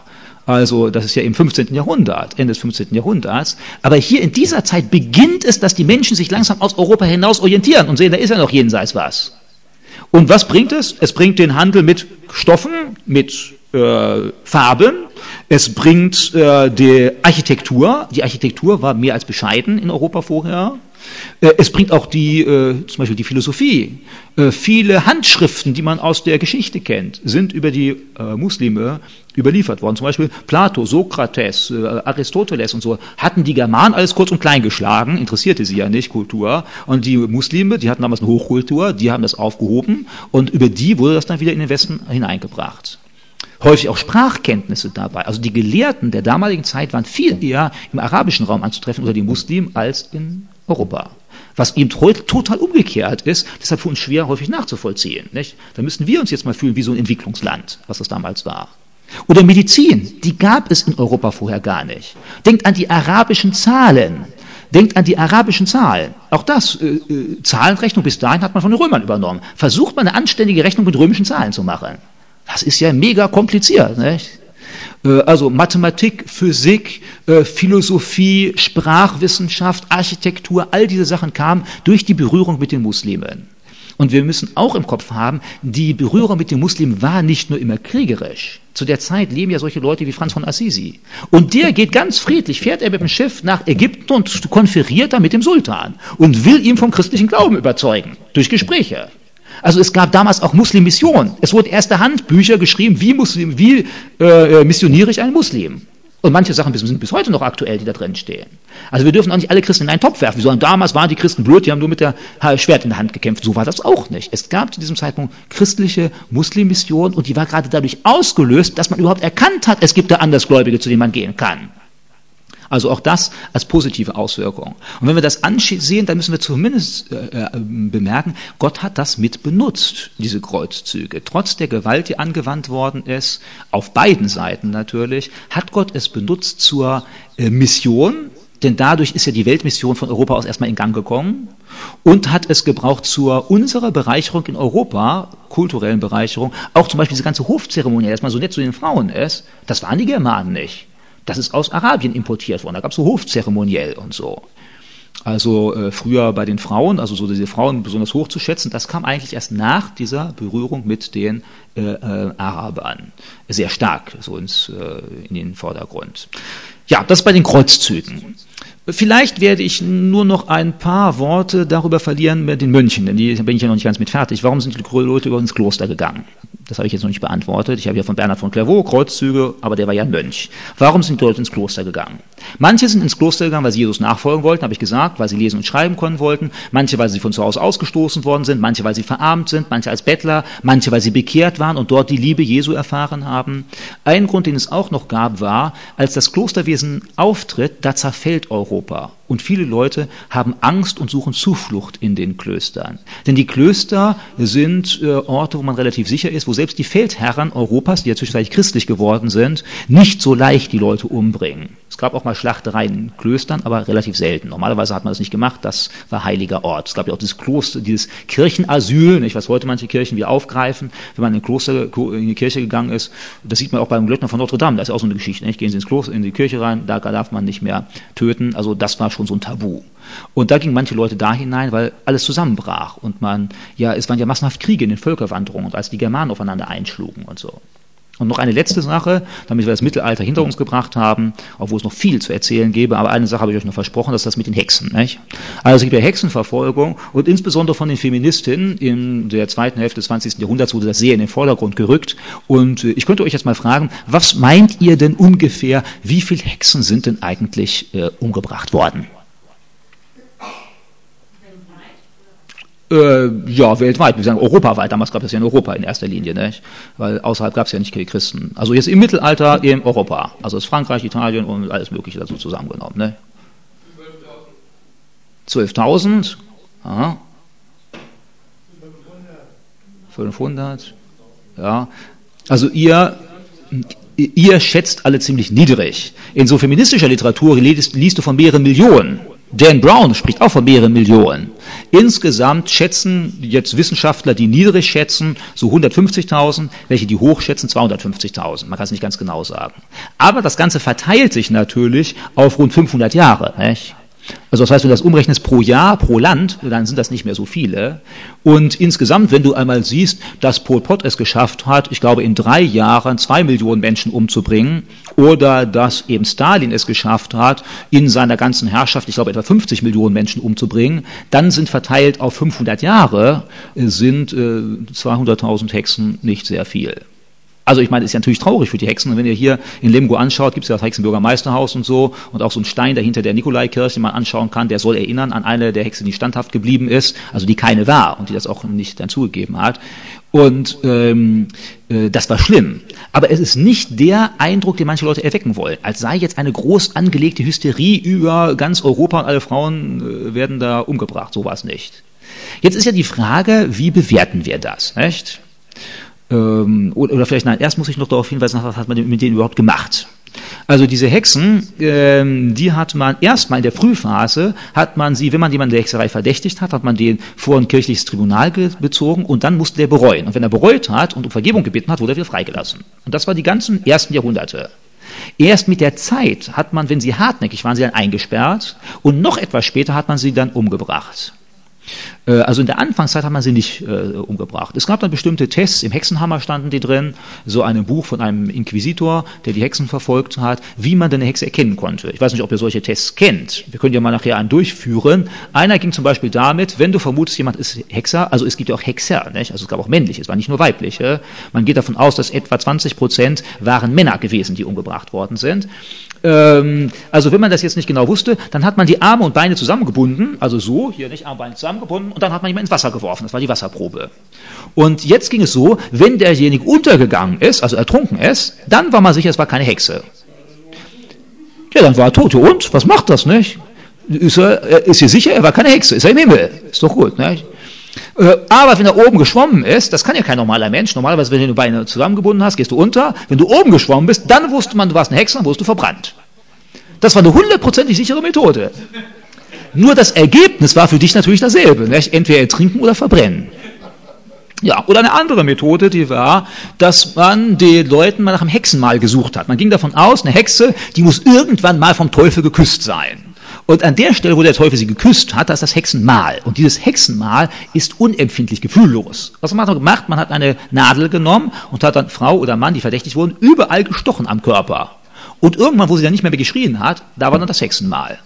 [SPEAKER 1] Also das ist ja im fünfzehnten Jahrhundert, Ende des fünfzehnten Jahrhunderts. Aber hier in dieser Zeit beginnt es, dass die Menschen sich langsam aus Europa hinaus orientieren und sehen, da ist ja noch jenseits was. Und was bringt es? Es bringt den Handel mit Stoffen, mit äh, Farben. Es bringt äh, die Architektur. Die Architektur war mehr als bescheiden in Europa vorher. Es bringt auch die, äh, zum Beispiel die Philosophie. Äh, viele Handschriften, die man aus der Geschichte kennt, sind über die äh, Muslime überliefert worden. Zum Beispiel Plato, Sokrates, äh, Aristoteles und so hatten die Germanen alles kurz und klein geschlagen, interessierte sie ja nicht, Kultur. Und die Muslime, die hatten damals eine Hochkultur, die haben das aufgehoben und über die wurde das dann wieder in den Westen hineingebracht. Häufig auch Sprachkenntnisse dabei. Also die Gelehrten der damaligen Zeit waren viel eher im arabischen Raum anzutreffen unter den Muslimen als in Europa. Was eben heute total umgekehrt ist, deshalb für uns schwer häufig nachzuvollziehen. Nicht? Da müssen wir uns jetzt mal fühlen wie so ein Entwicklungsland, was das damals war. Oder Medizin, die gab es in Europa vorher gar nicht. Denkt an die arabischen Zahlen. Denkt an die arabischen Zahlen. Auch das, äh, äh, Zahlenrechnung bis dahin hat man von den Römern übernommen. Versucht man eine anständige Rechnung mit römischen Zahlen zu machen. Das ist ja mega kompliziert. Nicht? Also Mathematik, Physik, Philosophie, Sprachwissenschaft, Architektur, all diese Sachen kamen durch die Berührung mit den Muslimen. Und wir müssen auch im Kopf haben, die Berührung mit den Muslimen war nicht nur immer kriegerisch. Zu der Zeit leben ja solche Leute wie Franz von Assisi. Und der geht ganz friedlich, fährt er mit dem Schiff nach Ägypten und konferiert da mit dem Sultan und will ihn vom christlichen Glauben überzeugen, durch Gespräche. Also es gab damals auch Muslim-Mission. Es wurden erste Handbücher geschrieben, wie, Muslim, wie äh, missioniere ich einen Muslim. Und manche Sachen sind bis heute noch aktuell, die da drin stehen. Also wir dürfen auch nicht alle Christen in einen Topf werfen. Wir sagen, damals waren die Christen blöd, die haben nur mit der Schwert in der Hand gekämpft. So war das auch nicht. Es gab zu diesem Zeitpunkt christliche Muslim-Mission und die war gerade dadurch ausgelöst, dass man überhaupt erkannt hat, es gibt da Andersgläubige, zu denen man gehen kann. Also auch das als positive Auswirkung. Und wenn wir das ansehen, dann müssen wir zumindest äh, bemerken, Gott hat das mit benutzt, diese Kreuzzüge. Trotz der Gewalt, die angewandt worden ist, auf beiden Seiten natürlich, hat Gott es benutzt zur äh, Mission, denn dadurch ist ja die Weltmission von Europa aus erstmal in Gang gekommen und hat es gebraucht zur unserer Bereicherung in Europa, kulturellen Bereicherung, auch zum Beispiel diese ganze Hofzeremonie, dass man so nett zu den Frauen ist, das waren die Germanen nicht. Das ist aus Arabien importiert worden. Da gab es so Hofzeremoniell und so. Also äh, früher bei den Frauen, also so diese Frauen besonders hoch zu schätzen, das kam eigentlich erst nach dieser Berührung mit den äh, äh, Arabern. Sehr stark so ins, äh, in den Vordergrund. Ja, das bei den Kreuzzügen. Vielleicht werde ich nur noch ein paar Worte darüber verlieren mit den Mönchen, denn die bin ich ja noch nicht ganz mit fertig. Warum sind die Leute überhaupt ins Kloster gegangen? Das habe ich jetzt noch nicht beantwortet. Ich habe ja von Bernhard von Clairvaux Kreuzzüge, aber der war ja ein Mönch. Warum sind die Leute ins Kloster gegangen? Manche sind ins Kloster gegangen, weil sie Jesus nachfolgen wollten, habe ich gesagt, weil sie lesen und schreiben können wollten. Manche, weil sie von zu Hause ausgestoßen worden sind. Manche, weil sie verarmt sind. Manche als Bettler. Manche, weil sie bekehrt waren und dort die Liebe Jesu erfahren haben. Ein Grund, den es auch noch gab, war, als das Klosterwesen auftritt, da zerfällt Europa. Und viele Leute haben Angst und suchen Zuflucht in den Klöstern. Denn die Klöster sind äh, Orte, wo man relativ sicher ist, wo selbst die Feldherren Europas, die ja zwischenzeitlich christlich geworden sind, nicht so leicht die Leute umbringen. Es gab auch mal Schlachtereien in Klöstern, aber relativ selten. Normalerweise hat man das nicht gemacht, das war heiliger Ort. Es gab ja auch dieses Kloster, dieses Kirchenasyl, nicht, was heute manche Kirchen wieder aufgreifen, wenn man in, Kloster, in die Kirche gegangen ist. Das sieht man auch beim Glöckner von Notre Dame, da ist auch so eine Geschichte. Nicht? Gehen Sie ins Kloster, in die Kirche rein, da darf man nicht mehr töten. Also das war schon so ein Tabu. Und da gingen manche Leute da hinein, weil alles zusammenbrach und man, ja, es waren ja massenhaft Kriege in den Völkerwanderungen, als die Germanen aufeinander einschlugen und so. Und noch eine letzte Sache, damit wir das Mittelalter hinter uns gebracht haben, obwohl es noch viel zu erzählen gäbe, aber eine Sache habe ich euch noch versprochen, das ist das mit den Hexen. Nicht? Also es gibt ja Hexenverfolgung und insbesondere von den Feministinnen in der zweiten Hälfte des zwanzigsten Jahrhunderts wurde das sehr in den Vordergrund gerückt. Und ich könnte euch jetzt mal fragen, was meint ihr denn ungefähr, wie viele Hexen sind denn eigentlich äh, umgebracht worden? Äh, ja, weltweit, wir sagen europaweit, damals gab es ja in Europa in erster Linie, nicht? Weil außerhalb gab es ja nicht Christen. Also jetzt im Mittelalter in Europa, also ist Frankreich, Italien und alles mögliche dazu zusammengenommen. Ne? zwölftausend? Aha. fünfhundert? Ja. Also ihr, ihr schätzt alle ziemlich niedrig. In so feministischer Literatur liest, liest du von mehreren Millionen, Dan Brown spricht auch von mehreren Millionen. Insgesamt schätzen jetzt Wissenschaftler, die niedrig schätzen, so hundertfünfzigtausend, welche die hoch schätzen, zweihundertfünfzigtausend. Man kann es nicht ganz genau sagen. Aber das Ganze verteilt sich natürlich auf rund fünfhundert Jahre, nicht? Also das heißt, wenn du das umrechnest pro Jahr, pro Land, dann sind das nicht mehr so viele. Und insgesamt, wenn du einmal siehst, dass Pol Pot es geschafft hat, ich glaube in drei Jahren zwei Millionen Menschen umzubringen, oder dass eben Stalin es geschafft hat, in seiner ganzen Herrschaft, ich glaube etwa fünfzig Millionen Menschen umzubringen, dann sind verteilt auf fünfhundert Jahre, sind äh, zweihunderttausend Hexen nicht sehr viel. Also ich meine, ist ja natürlich traurig für die Hexen. Und wenn ihr hier in Lemgo anschaut, gibt es ja das Hexenbürgermeisterhaus und so und auch so einen Stein dahinter der Nikolaikirche, den man anschauen kann, der soll erinnern an eine der Hexen, die standhaft geblieben ist, also die keine war und die das auch nicht dann zugegeben hat. Und ähm, äh, das war schlimm. Aber es ist nicht der Eindruck, den manche Leute erwecken wollen, als sei jetzt eine groß angelegte Hysterie über ganz Europa und alle Frauen äh, werden da umgebracht. So war es nicht. Jetzt ist ja die Frage, wie bewerten wir das, nicht? Oder vielleicht, nein, erst muss ich noch darauf hinweisen, was hat man mit denen überhaupt gemacht. Also diese Hexen, ähm, die hat man erstmal in der Frühphase, hat man sie, wenn man jemanden der Hexerei verdächtigt hat, hat man den vor ein kirchliches Tribunal bezogen und dann musste der bereuen. Und wenn er bereut hat und um Vergebung gebeten hat, wurde er wieder freigelassen. Und das war die ganzen ersten Jahrhunderte. Erst mit der Zeit hat man, wenn sie hartnäckig waren, sie dann eingesperrt und noch etwas später hat man sie dann umgebracht. Also in der Anfangszeit hat man sie nicht äh, umgebracht. Es gab dann bestimmte Tests, im Hexenhammer standen die drin, so ein Buch von einem Inquisitor, der die Hexen verfolgt hat, wie man denn eine Hexe erkennen konnte. Ich weiß nicht, ob ihr solche Tests kennt. Wir können ja mal nachher einen durchführen. Einer ging zum Beispiel damit, wenn du vermutest, jemand ist Hexer, also es gibt ja auch Hexer, nicht? Also es gab auch männliche, es war nicht nur weibliche. Man geht davon aus, dass etwa zwanzig Prozent waren Männer gewesen, die umgebracht worden sind. Ähm, also wenn man das jetzt nicht genau wusste, dann hat man die Arme und Beine zusammengebunden, also so, hier nicht, Arme und Beine zusammengebunden, und dann hat man jemanden ins Wasser geworfen. Das war die Wasserprobe. Und jetzt ging es so, wenn derjenige untergegangen ist, also ertrunken ist, dann war man sicher, es war keine Hexe. Ja, dann war er tot. Und? Was macht das, nicht? Ist er, ist er sicher, er war keine Hexe, ist er im Himmel. Ist doch gut, nicht? Aber wenn er oben geschwommen ist, das kann ja kein normaler Mensch. Normalerweise, wenn du die Beine zusammengebunden hast, gehst du unter. Wenn du oben geschwommen bist, dann wusste man, du warst eine Hexe, dann wurdest du verbrannt. Das war eine hundertprozentig sichere Methode. Nur das Ergebnis war für dich natürlich dasselbe, nicht? Entweder ertrinken oder verbrennen. Ja, oder eine andere Methode, die war, dass man den Leuten mal nach einem Hexenmahl gesucht hat. Man ging davon aus, eine Hexe, die muss irgendwann mal vom Teufel geküsst sein. Und an der Stelle, wo der Teufel sie geküsst hat, das ist das Hexenmahl. Und dieses Hexenmahl ist unempfindlich, gefühllos. Was hat man gemacht? Man hat eine Nadel genommen und hat dann Frau oder Mann, die verdächtigt wurden, überall gestochen am Körper. Und irgendwann, wo sie dann nicht mehr, mehr geschrien hat, da war dann das Hexenmahl.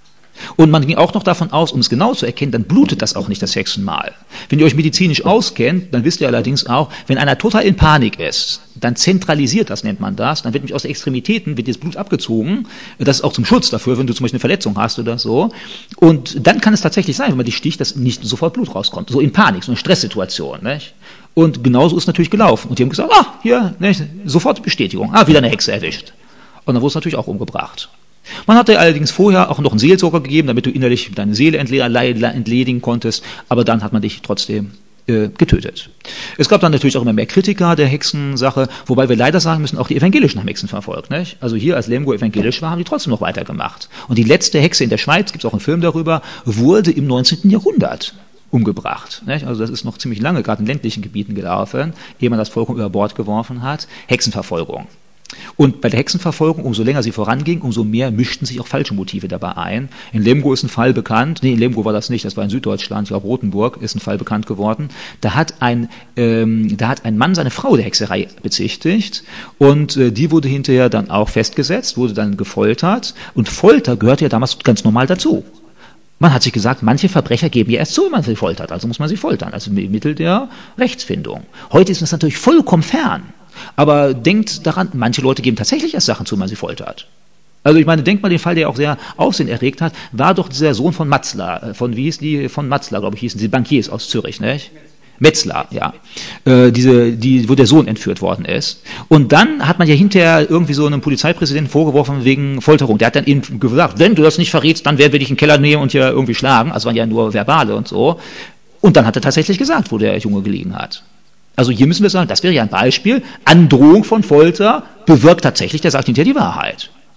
[SPEAKER 1] Und man ging auch noch davon aus, um es genau zu erkennen, dann blutet das auch nicht, das Hexenmahl. Wenn ihr euch medizinisch auskennt, dann wisst ihr allerdings auch, wenn einer total in Panik ist, dann zentralisiert das, nennt man das, dann wird nämlich aus den Extremitäten, wird das Blut abgezogen, das ist auch zum Schutz dafür, wenn du zum Beispiel eine Verletzung hast oder so, und dann kann es tatsächlich sein, wenn man dich sticht, dass nicht sofort Blut rauskommt, so in Panik, so eine Stresssituation, nicht? Und genauso ist es natürlich gelaufen. Und die haben gesagt, ah, hier, nicht? Sofort Bestätigung, ah, wieder eine Hexe erwischt. Und dann wurde es natürlich auch umgebracht. Man hatte allerdings vorher auch noch einen Seelsorger gegeben, damit du innerlich deine Seele entledigen konntest, aber dann hat man dich trotzdem äh, getötet. Es gab dann natürlich auch immer mehr Kritiker der Hexensache, wobei wir leider sagen müssen, auch die Evangelischen haben Hexen verfolgt. Nicht? Also hier, als Lemgo evangelisch war, haben die trotzdem noch weitergemacht. Und die letzte Hexe in der Schweiz, gibt es auch einen Film darüber, wurde im neunzehnten Jahrhundert umgebracht. Nicht? Also das ist noch ziemlich lange, gerade in ländlichen Gebieten gelaufen, ehe man das vollkommen über Bord geworfen hat. Hexenverfolgung. Und bei der Hexenverfolgung, umso länger sie voranging, umso mehr mischten sich auch falsche Motive dabei ein. In Lemgo ist ein Fall bekannt, nee, in Lemgo war das nicht, das war in Süddeutschland, ich glaube Rothenburg, ist ein Fall bekannt geworden. Da hat ein, ähm, da hat ein Mann seine Frau der Hexerei bezichtigt und äh, die wurde hinterher dann auch festgesetzt, wurde dann gefoltert und Folter gehörte ja damals ganz normal dazu. Man hat sich gesagt, manche Verbrecher geben ja erst zu, wenn man sie foltert, also muss man sie foltern, also Mittel der Rechtsfindung. Heute ist das natürlich vollkommen fern. Aber denkt daran, manche Leute geben tatsächlich erst Sachen zu, wenn man sie foltert. Also ich meine, denkt mal den Fall, der auch sehr Aufsehen erregt hat, war doch dieser Sohn von Matzler, von, wie hieß die, von Matzler, glaube ich, hießen die Bankiers aus Zürich, nicht? Metzler, ja. Äh, diese, die, wo der Sohn entführt worden ist. Und dann hat man ja hinterher irgendwie so einem Polizeipräsidenten vorgeworfen wegen Folterung. Der hat dann eben gesagt, wenn du das nicht verrätst, dann werden wir dich in den Keller nehmen und hier irgendwie schlagen. Also waren ja nur Verbale und so. Und dann hat er tatsächlich gesagt, wo der Junge gelegen hat. Also hier müssen wir sagen, das wäre ja ein Beispiel, Androhung von Folter bewirkt tatsächlich, der sagt hinterher die Wahrheit.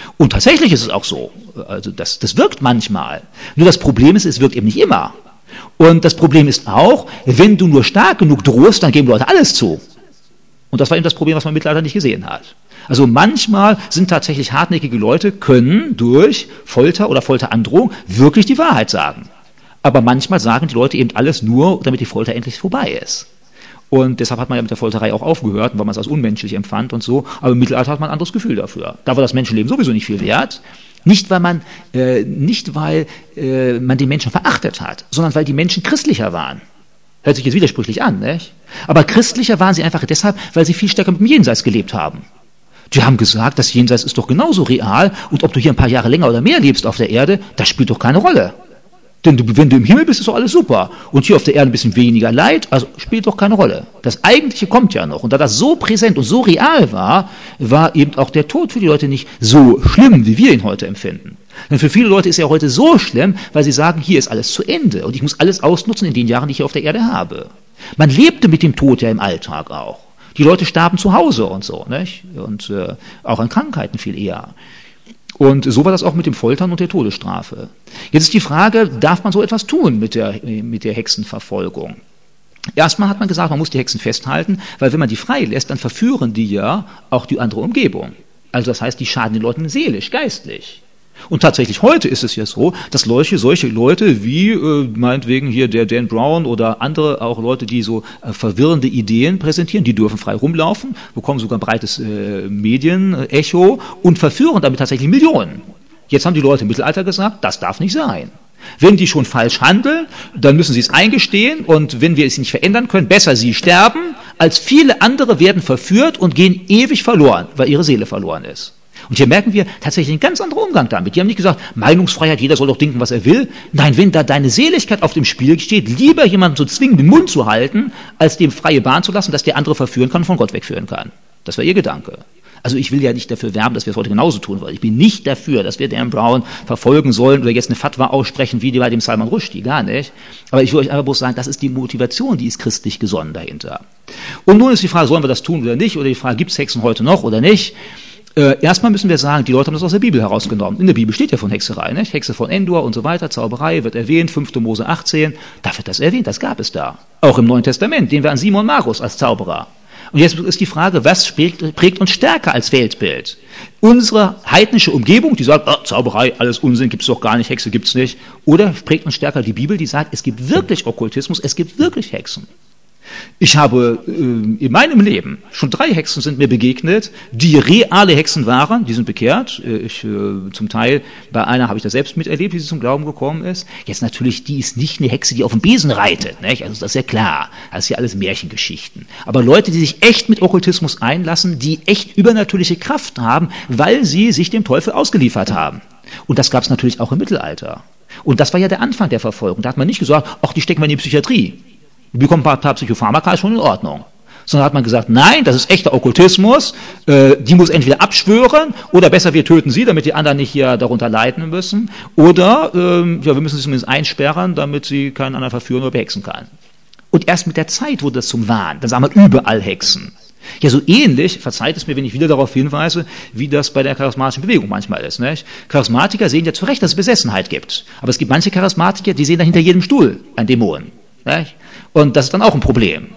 [SPEAKER 1] Und tatsächlich ist es auch so. Also das, das wirkt manchmal. Nur das Problem ist, es wirkt eben nicht immer. Und das Problem ist auch, wenn du nur stark genug drohst, dann geben Leute alles zu. Und das war eben das Problem, was man im Mittelalter nicht gesehen hat. Also manchmal sind tatsächlich hartnäckige Leute, können durch Folter oder Folterandrohung wirklich die Wahrheit sagen. Aber manchmal sagen die Leute eben alles nur, damit die Folter endlich vorbei ist. Und deshalb hat man ja mit der Folterei auch aufgehört, weil man es als unmenschlich empfand und so. Aber im Mittelalter hat man ein anderes Gefühl dafür. Da war das Menschenleben sowieso nicht viel wert. Nicht, weil man, äh, nicht, weil äh, man die Menschen verachtet hat, sondern weil die Menschen christlicher waren. Hört sich jetzt widersprüchlich an, nicht? Aber christlicher waren sie einfach deshalb, weil sie viel stärker mit dem Jenseits gelebt haben. Die haben gesagt, das Jenseits ist doch genauso real und ob du hier ein paar Jahre länger oder mehr lebst auf der Erde, das spielt doch keine Rolle. Denn du, wenn du im Himmel bist, ist doch alles super. Und hier auf der Erde ein bisschen weniger Leid, also spielt doch keine Rolle. Das Eigentliche kommt ja noch. Und da das so präsent und so real war, war eben auch der Tod für die Leute nicht so schlimm, wie wir ihn heute empfinden. Denn für viele Leute ist er heute so schlimm, weil sie sagen, hier ist alles zu Ende. Und ich muss alles ausnutzen in den Jahren, die ich hier auf der Erde habe. Man lebte mit dem Tod ja im Alltag auch. Die Leute starben zu Hause und so, nicht? Und äh, auch an Krankheiten viel eher. Und so war das auch mit dem Foltern und der Todesstrafe. Jetzt ist die Frage, darf man so etwas tun mit der, mit der Hexenverfolgung? Erstmal hat man gesagt, man muss die Hexen festhalten, weil wenn man die freilässt, dann verführen die ja auch die andere Umgebung. Also das heißt, die schaden den Leuten seelisch, geistlich. Und tatsächlich heute ist es ja so, dass solche, solche Leute wie äh, meinetwegen hier der Dan Brown oder andere auch Leute, die so äh, verwirrende Ideen präsentieren, die dürfen frei rumlaufen, bekommen sogar ein breites äh, Medienecho und verführen damit tatsächlich Millionen. Jetzt haben die Leute im Mittelalter gesagt, das darf nicht sein. Wenn die schon falsch handeln, dann müssen sie es eingestehen und wenn wir es nicht verändern können, besser sie sterben, als viele andere werden verführt und gehen ewig verloren, weil ihre Seele verloren ist. Und hier merken wir tatsächlich einen ganz anderen Umgang damit. Die haben nicht gesagt, Meinungsfreiheit, jeder soll doch denken, was er will. Nein, wenn da deine Seligkeit auf dem Spiel steht, lieber jemanden zu zwingen, den Mund zu halten, als dem freie Bahn zu lassen, dass der andere verführen kann und von Gott wegführen kann. Das war ihr Gedanke. Also ich will ja nicht dafür werben, dass wir es heute genauso tun wollen. Ich bin nicht dafür, dass wir Dan Brown verfolgen sollen oder jetzt eine Fatwa aussprechen, wie die bei dem Salman Rushdie, gar nicht. Aber ich will euch einfach bloß sagen, das ist die Motivation, die ist christlich gesonnen dahinter. Und nun ist die Frage, sollen wir das tun oder nicht? Oder die Frage, gibt es Hexen heute noch oder nicht? Äh, erstmal müssen wir sagen, die Leute haben das aus der Bibel herausgenommen. In der Bibel steht ja von Hexerei, nicht? Hexe von Endor und so weiter, Zauberei wird erwähnt, fünfte Mose achtzehn, da wird das erwähnt, das gab es da. Auch im Neuen Testament, den wir an Simon Magus als Zauberer. Und jetzt ist die Frage, was prägt, prägt uns stärker als Weltbild? Unsere heidnische Umgebung, die sagt, oh, Zauberei, alles Unsinn, gibt's doch gar nicht, Hexe gibt's nicht. Oder prägt uns stärker die Bibel, die sagt, es gibt wirklich Okkultismus, es gibt wirklich Hexen. Ich habe äh, in meinem Leben, schon drei Hexen sind mir begegnet, die reale Hexen waren, die sind bekehrt. Ich, äh, zum Teil, bei einer habe ich das selbst miterlebt, wie sie zum Glauben gekommen ist. Jetzt natürlich, die ist nicht eine Hexe, die auf dem Besen reitet, nicht? Also das ist ja klar, das ist ja alles Märchengeschichten. Aber Leute, die sich echt mit Okkultismus einlassen, die echt übernatürliche Kraft haben, weil sie sich dem Teufel ausgeliefert haben. Und das gab es natürlich auch im Mittelalter. Und das war ja der Anfang der Verfolgung. Da hat man nicht gesagt, ach, die stecken wir in die Psychiatrie. Die bekommen ein paar Psychopharmaka, ist schon in Ordnung. Sondern hat man gesagt, nein, das ist echter Okkultismus, äh, die muss entweder abschwören oder besser wir töten sie, damit die anderen nicht hier darunter leiden müssen. Oder ähm, ja, wir müssen sie zumindest einsperren, damit sie keinen anderen verführen oder behexen kann. Und erst mit der Zeit wurde das zum Wahn. Dann sah man überall Hexen. Ja, so ähnlich, verzeiht es mir, wenn ich wieder darauf hinweise, wie das bei der charismatischen Bewegung manchmal ist. Nicht? Charismatiker sehen ja zu Recht, dass es Besessenheit gibt. Aber es gibt manche Charismatiker, die sehen da hinter jedem Stuhl einen Dämon. Nicht? Und das ist dann auch ein Problem.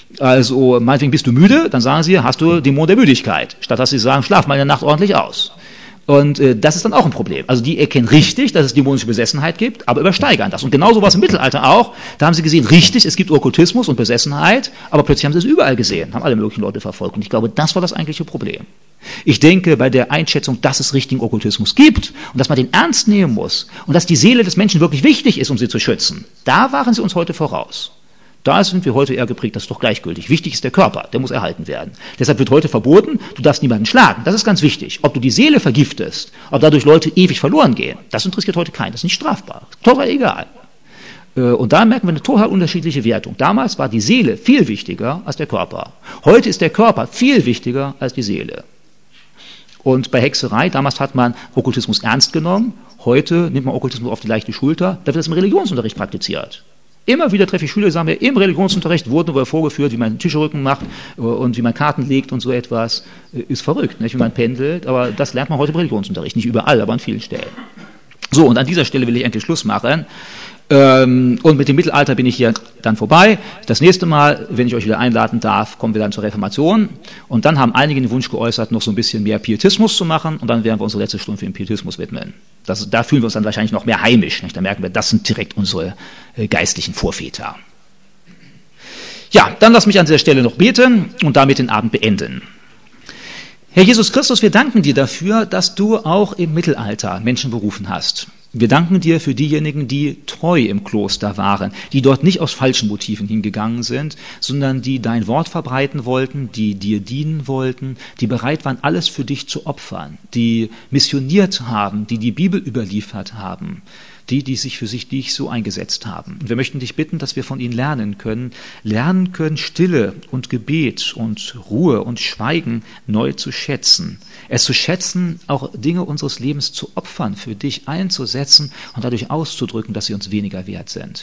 [SPEAKER 1] Also, meinetwegen bist du müde, dann sagen sie, hast du Dämon der Müdigkeit. Statt dass sie sagen, schlaf mal in der Nacht ordentlich aus. Und äh, das ist dann auch ein Problem. Also die erkennen richtig, dass es dämonische Besessenheit gibt, aber übersteigern das. Und genauso war es im Mittelalter auch. Da haben sie gesehen, richtig, es gibt Okkultismus und Besessenheit, aber plötzlich haben sie es überall gesehen, haben alle möglichen Leute verfolgt. Und ich glaube, das war das eigentliche Problem. Ich denke, bei der Einschätzung, dass es richtigen Okkultismus gibt und dass man den ernst nehmen muss und dass die Seele des Menschen wirklich wichtig ist, um sie zu schützen, da waren sie uns heute voraus. Da sind wir heute eher geprägt, das ist doch gleichgültig. Wichtig ist der Körper, der muss erhalten werden. Deshalb wird heute verboten, du darfst niemanden schlagen. Das ist ganz wichtig. Ob du die Seele vergiftest, ob dadurch Leute ewig verloren gehen, das interessiert heute keinen. Das ist nicht strafbar. Das ist total egal. Und da merken wir eine total unterschiedliche Wertung. Damals war die Seele viel wichtiger als der Körper. Heute ist der Körper viel wichtiger als die Seele. Und bei Hexerei, damals hat man Okkultismus ernst genommen. Heute nimmt man Okkultismus auf die leichte Schulter. Da wird das im Religionsunterricht praktiziert. Immer wieder treffe ich Schüler, die sagen mir, im Religionsunterricht wurde nur vorgeführt, wie man Tischrücken macht und wie man Karten legt und so etwas. Ist verrückt, nicht? Wie man pendelt, aber das lernt man heute im Religionsunterricht. Nicht überall, aber an vielen Stellen. So, und an dieser Stelle will ich endlich Schluss machen. Und mit dem Mittelalter bin ich hier dann vorbei. Das nächste Mal, wenn ich euch wieder einladen darf, kommen wir dann zur Reformation. Und dann haben einige den Wunsch geäußert, noch so ein bisschen mehr Pietismus zu machen. Und dann werden wir unsere letzte Stunde für den Pietismus widmen. Das, da fühlen wir uns dann wahrscheinlich noch mehr heimisch. Nicht? Da merken wir, das sind direkt unsere äh, geistlichen Vorväter. Ja, dann lass mich an dieser Stelle noch beten und damit den Abend beenden. Herr Jesus Christus, wir danken dir dafür, dass du auch im Mittelalter Menschen berufen hast. Wir danken dir für diejenigen, die treu im Kloster waren, die dort nicht aus falschen Motiven hingegangen sind, sondern die dein Wort verbreiten wollten, die dir dienen wollten, die bereit waren, alles für dich zu opfern, die missioniert haben, die die Bibel überliefert haben, die, die sich für sich dich so eingesetzt haben. Und wir möchten dich bitten, dass wir von ihnen lernen können, lernen können, Stille und Gebet und Ruhe und Schweigen neu zu schätzen. Es zu schätzen, auch Dinge unseres Lebens zu opfern, für dich einzusetzen und dadurch auszudrücken, dass sie uns weniger wert sind.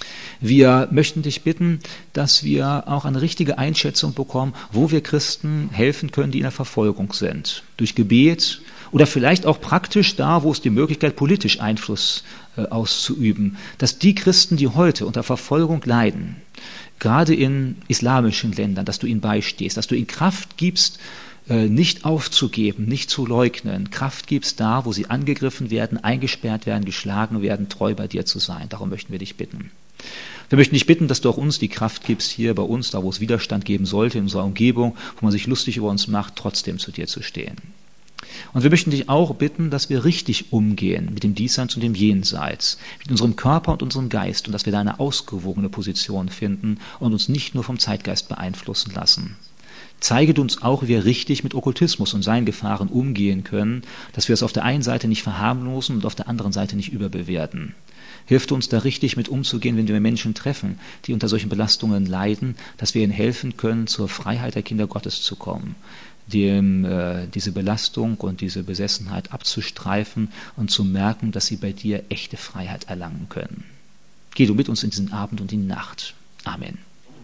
[SPEAKER 1] Wir möchten dich bitten, dass wir auch eine richtige Einschätzung bekommen, wo wir Christen helfen können, die in der Verfolgung sind. Durch Gebet oder vielleicht auch praktisch da, wo es die Möglichkeit, politisch Einfluss äh, auszuüben. Dass die Christen, die heute unter Verfolgung leiden, gerade in islamischen Ländern, dass du ihnen beistehst, dass du ihnen Kraft gibst, äh, nicht aufzugeben, nicht zu leugnen. Kraft gibst da, wo sie angegriffen werden, eingesperrt werden, geschlagen werden, treu bei dir zu sein. Darum möchten wir dich bitten. Wir möchten dich bitten, dass du auch uns die Kraft gibst, hier bei uns, da wo es Widerstand geben sollte, in unserer Umgebung, wo man sich lustig über uns macht, trotzdem zu dir zu stehen. Und wir möchten dich auch bitten, dass wir richtig umgehen mit dem Diesseits und dem Jenseits, mit unserem Körper und unserem Geist und dass wir da eine ausgewogene Position finden und uns nicht nur vom Zeitgeist beeinflussen lassen. Zeige uns auch, wie wir richtig mit Okkultismus und seinen Gefahren umgehen können, dass wir es auf der einen Seite nicht verharmlosen und auf der anderen Seite nicht überbewerten. Hilf uns da richtig mit umzugehen, wenn wir Menschen treffen, die unter solchen Belastungen leiden, dass wir ihnen helfen können, zur Freiheit der Kinder Gottes zu kommen, dem äh, diese Belastung und diese Besessenheit abzustreifen und zu merken, dass sie bei dir echte Freiheit erlangen können. Geh du mit uns in diesen Abend und die Nacht. Amen.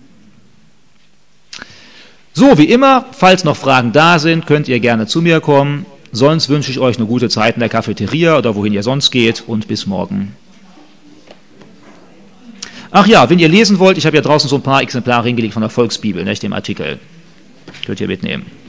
[SPEAKER 1] So, wie immer, falls noch Fragen da sind, könnt ihr gerne zu mir kommen. Sonst wünsche ich euch eine gute Zeit in der Cafeteria oder wohin ihr sonst geht und bis morgen. Ach ja, wenn ihr lesen wollt, ich habe ja draußen so ein paar Exemplare hingelegt von der Volksbibel, nicht, dem Artikel. Könnt ihr mitnehmen.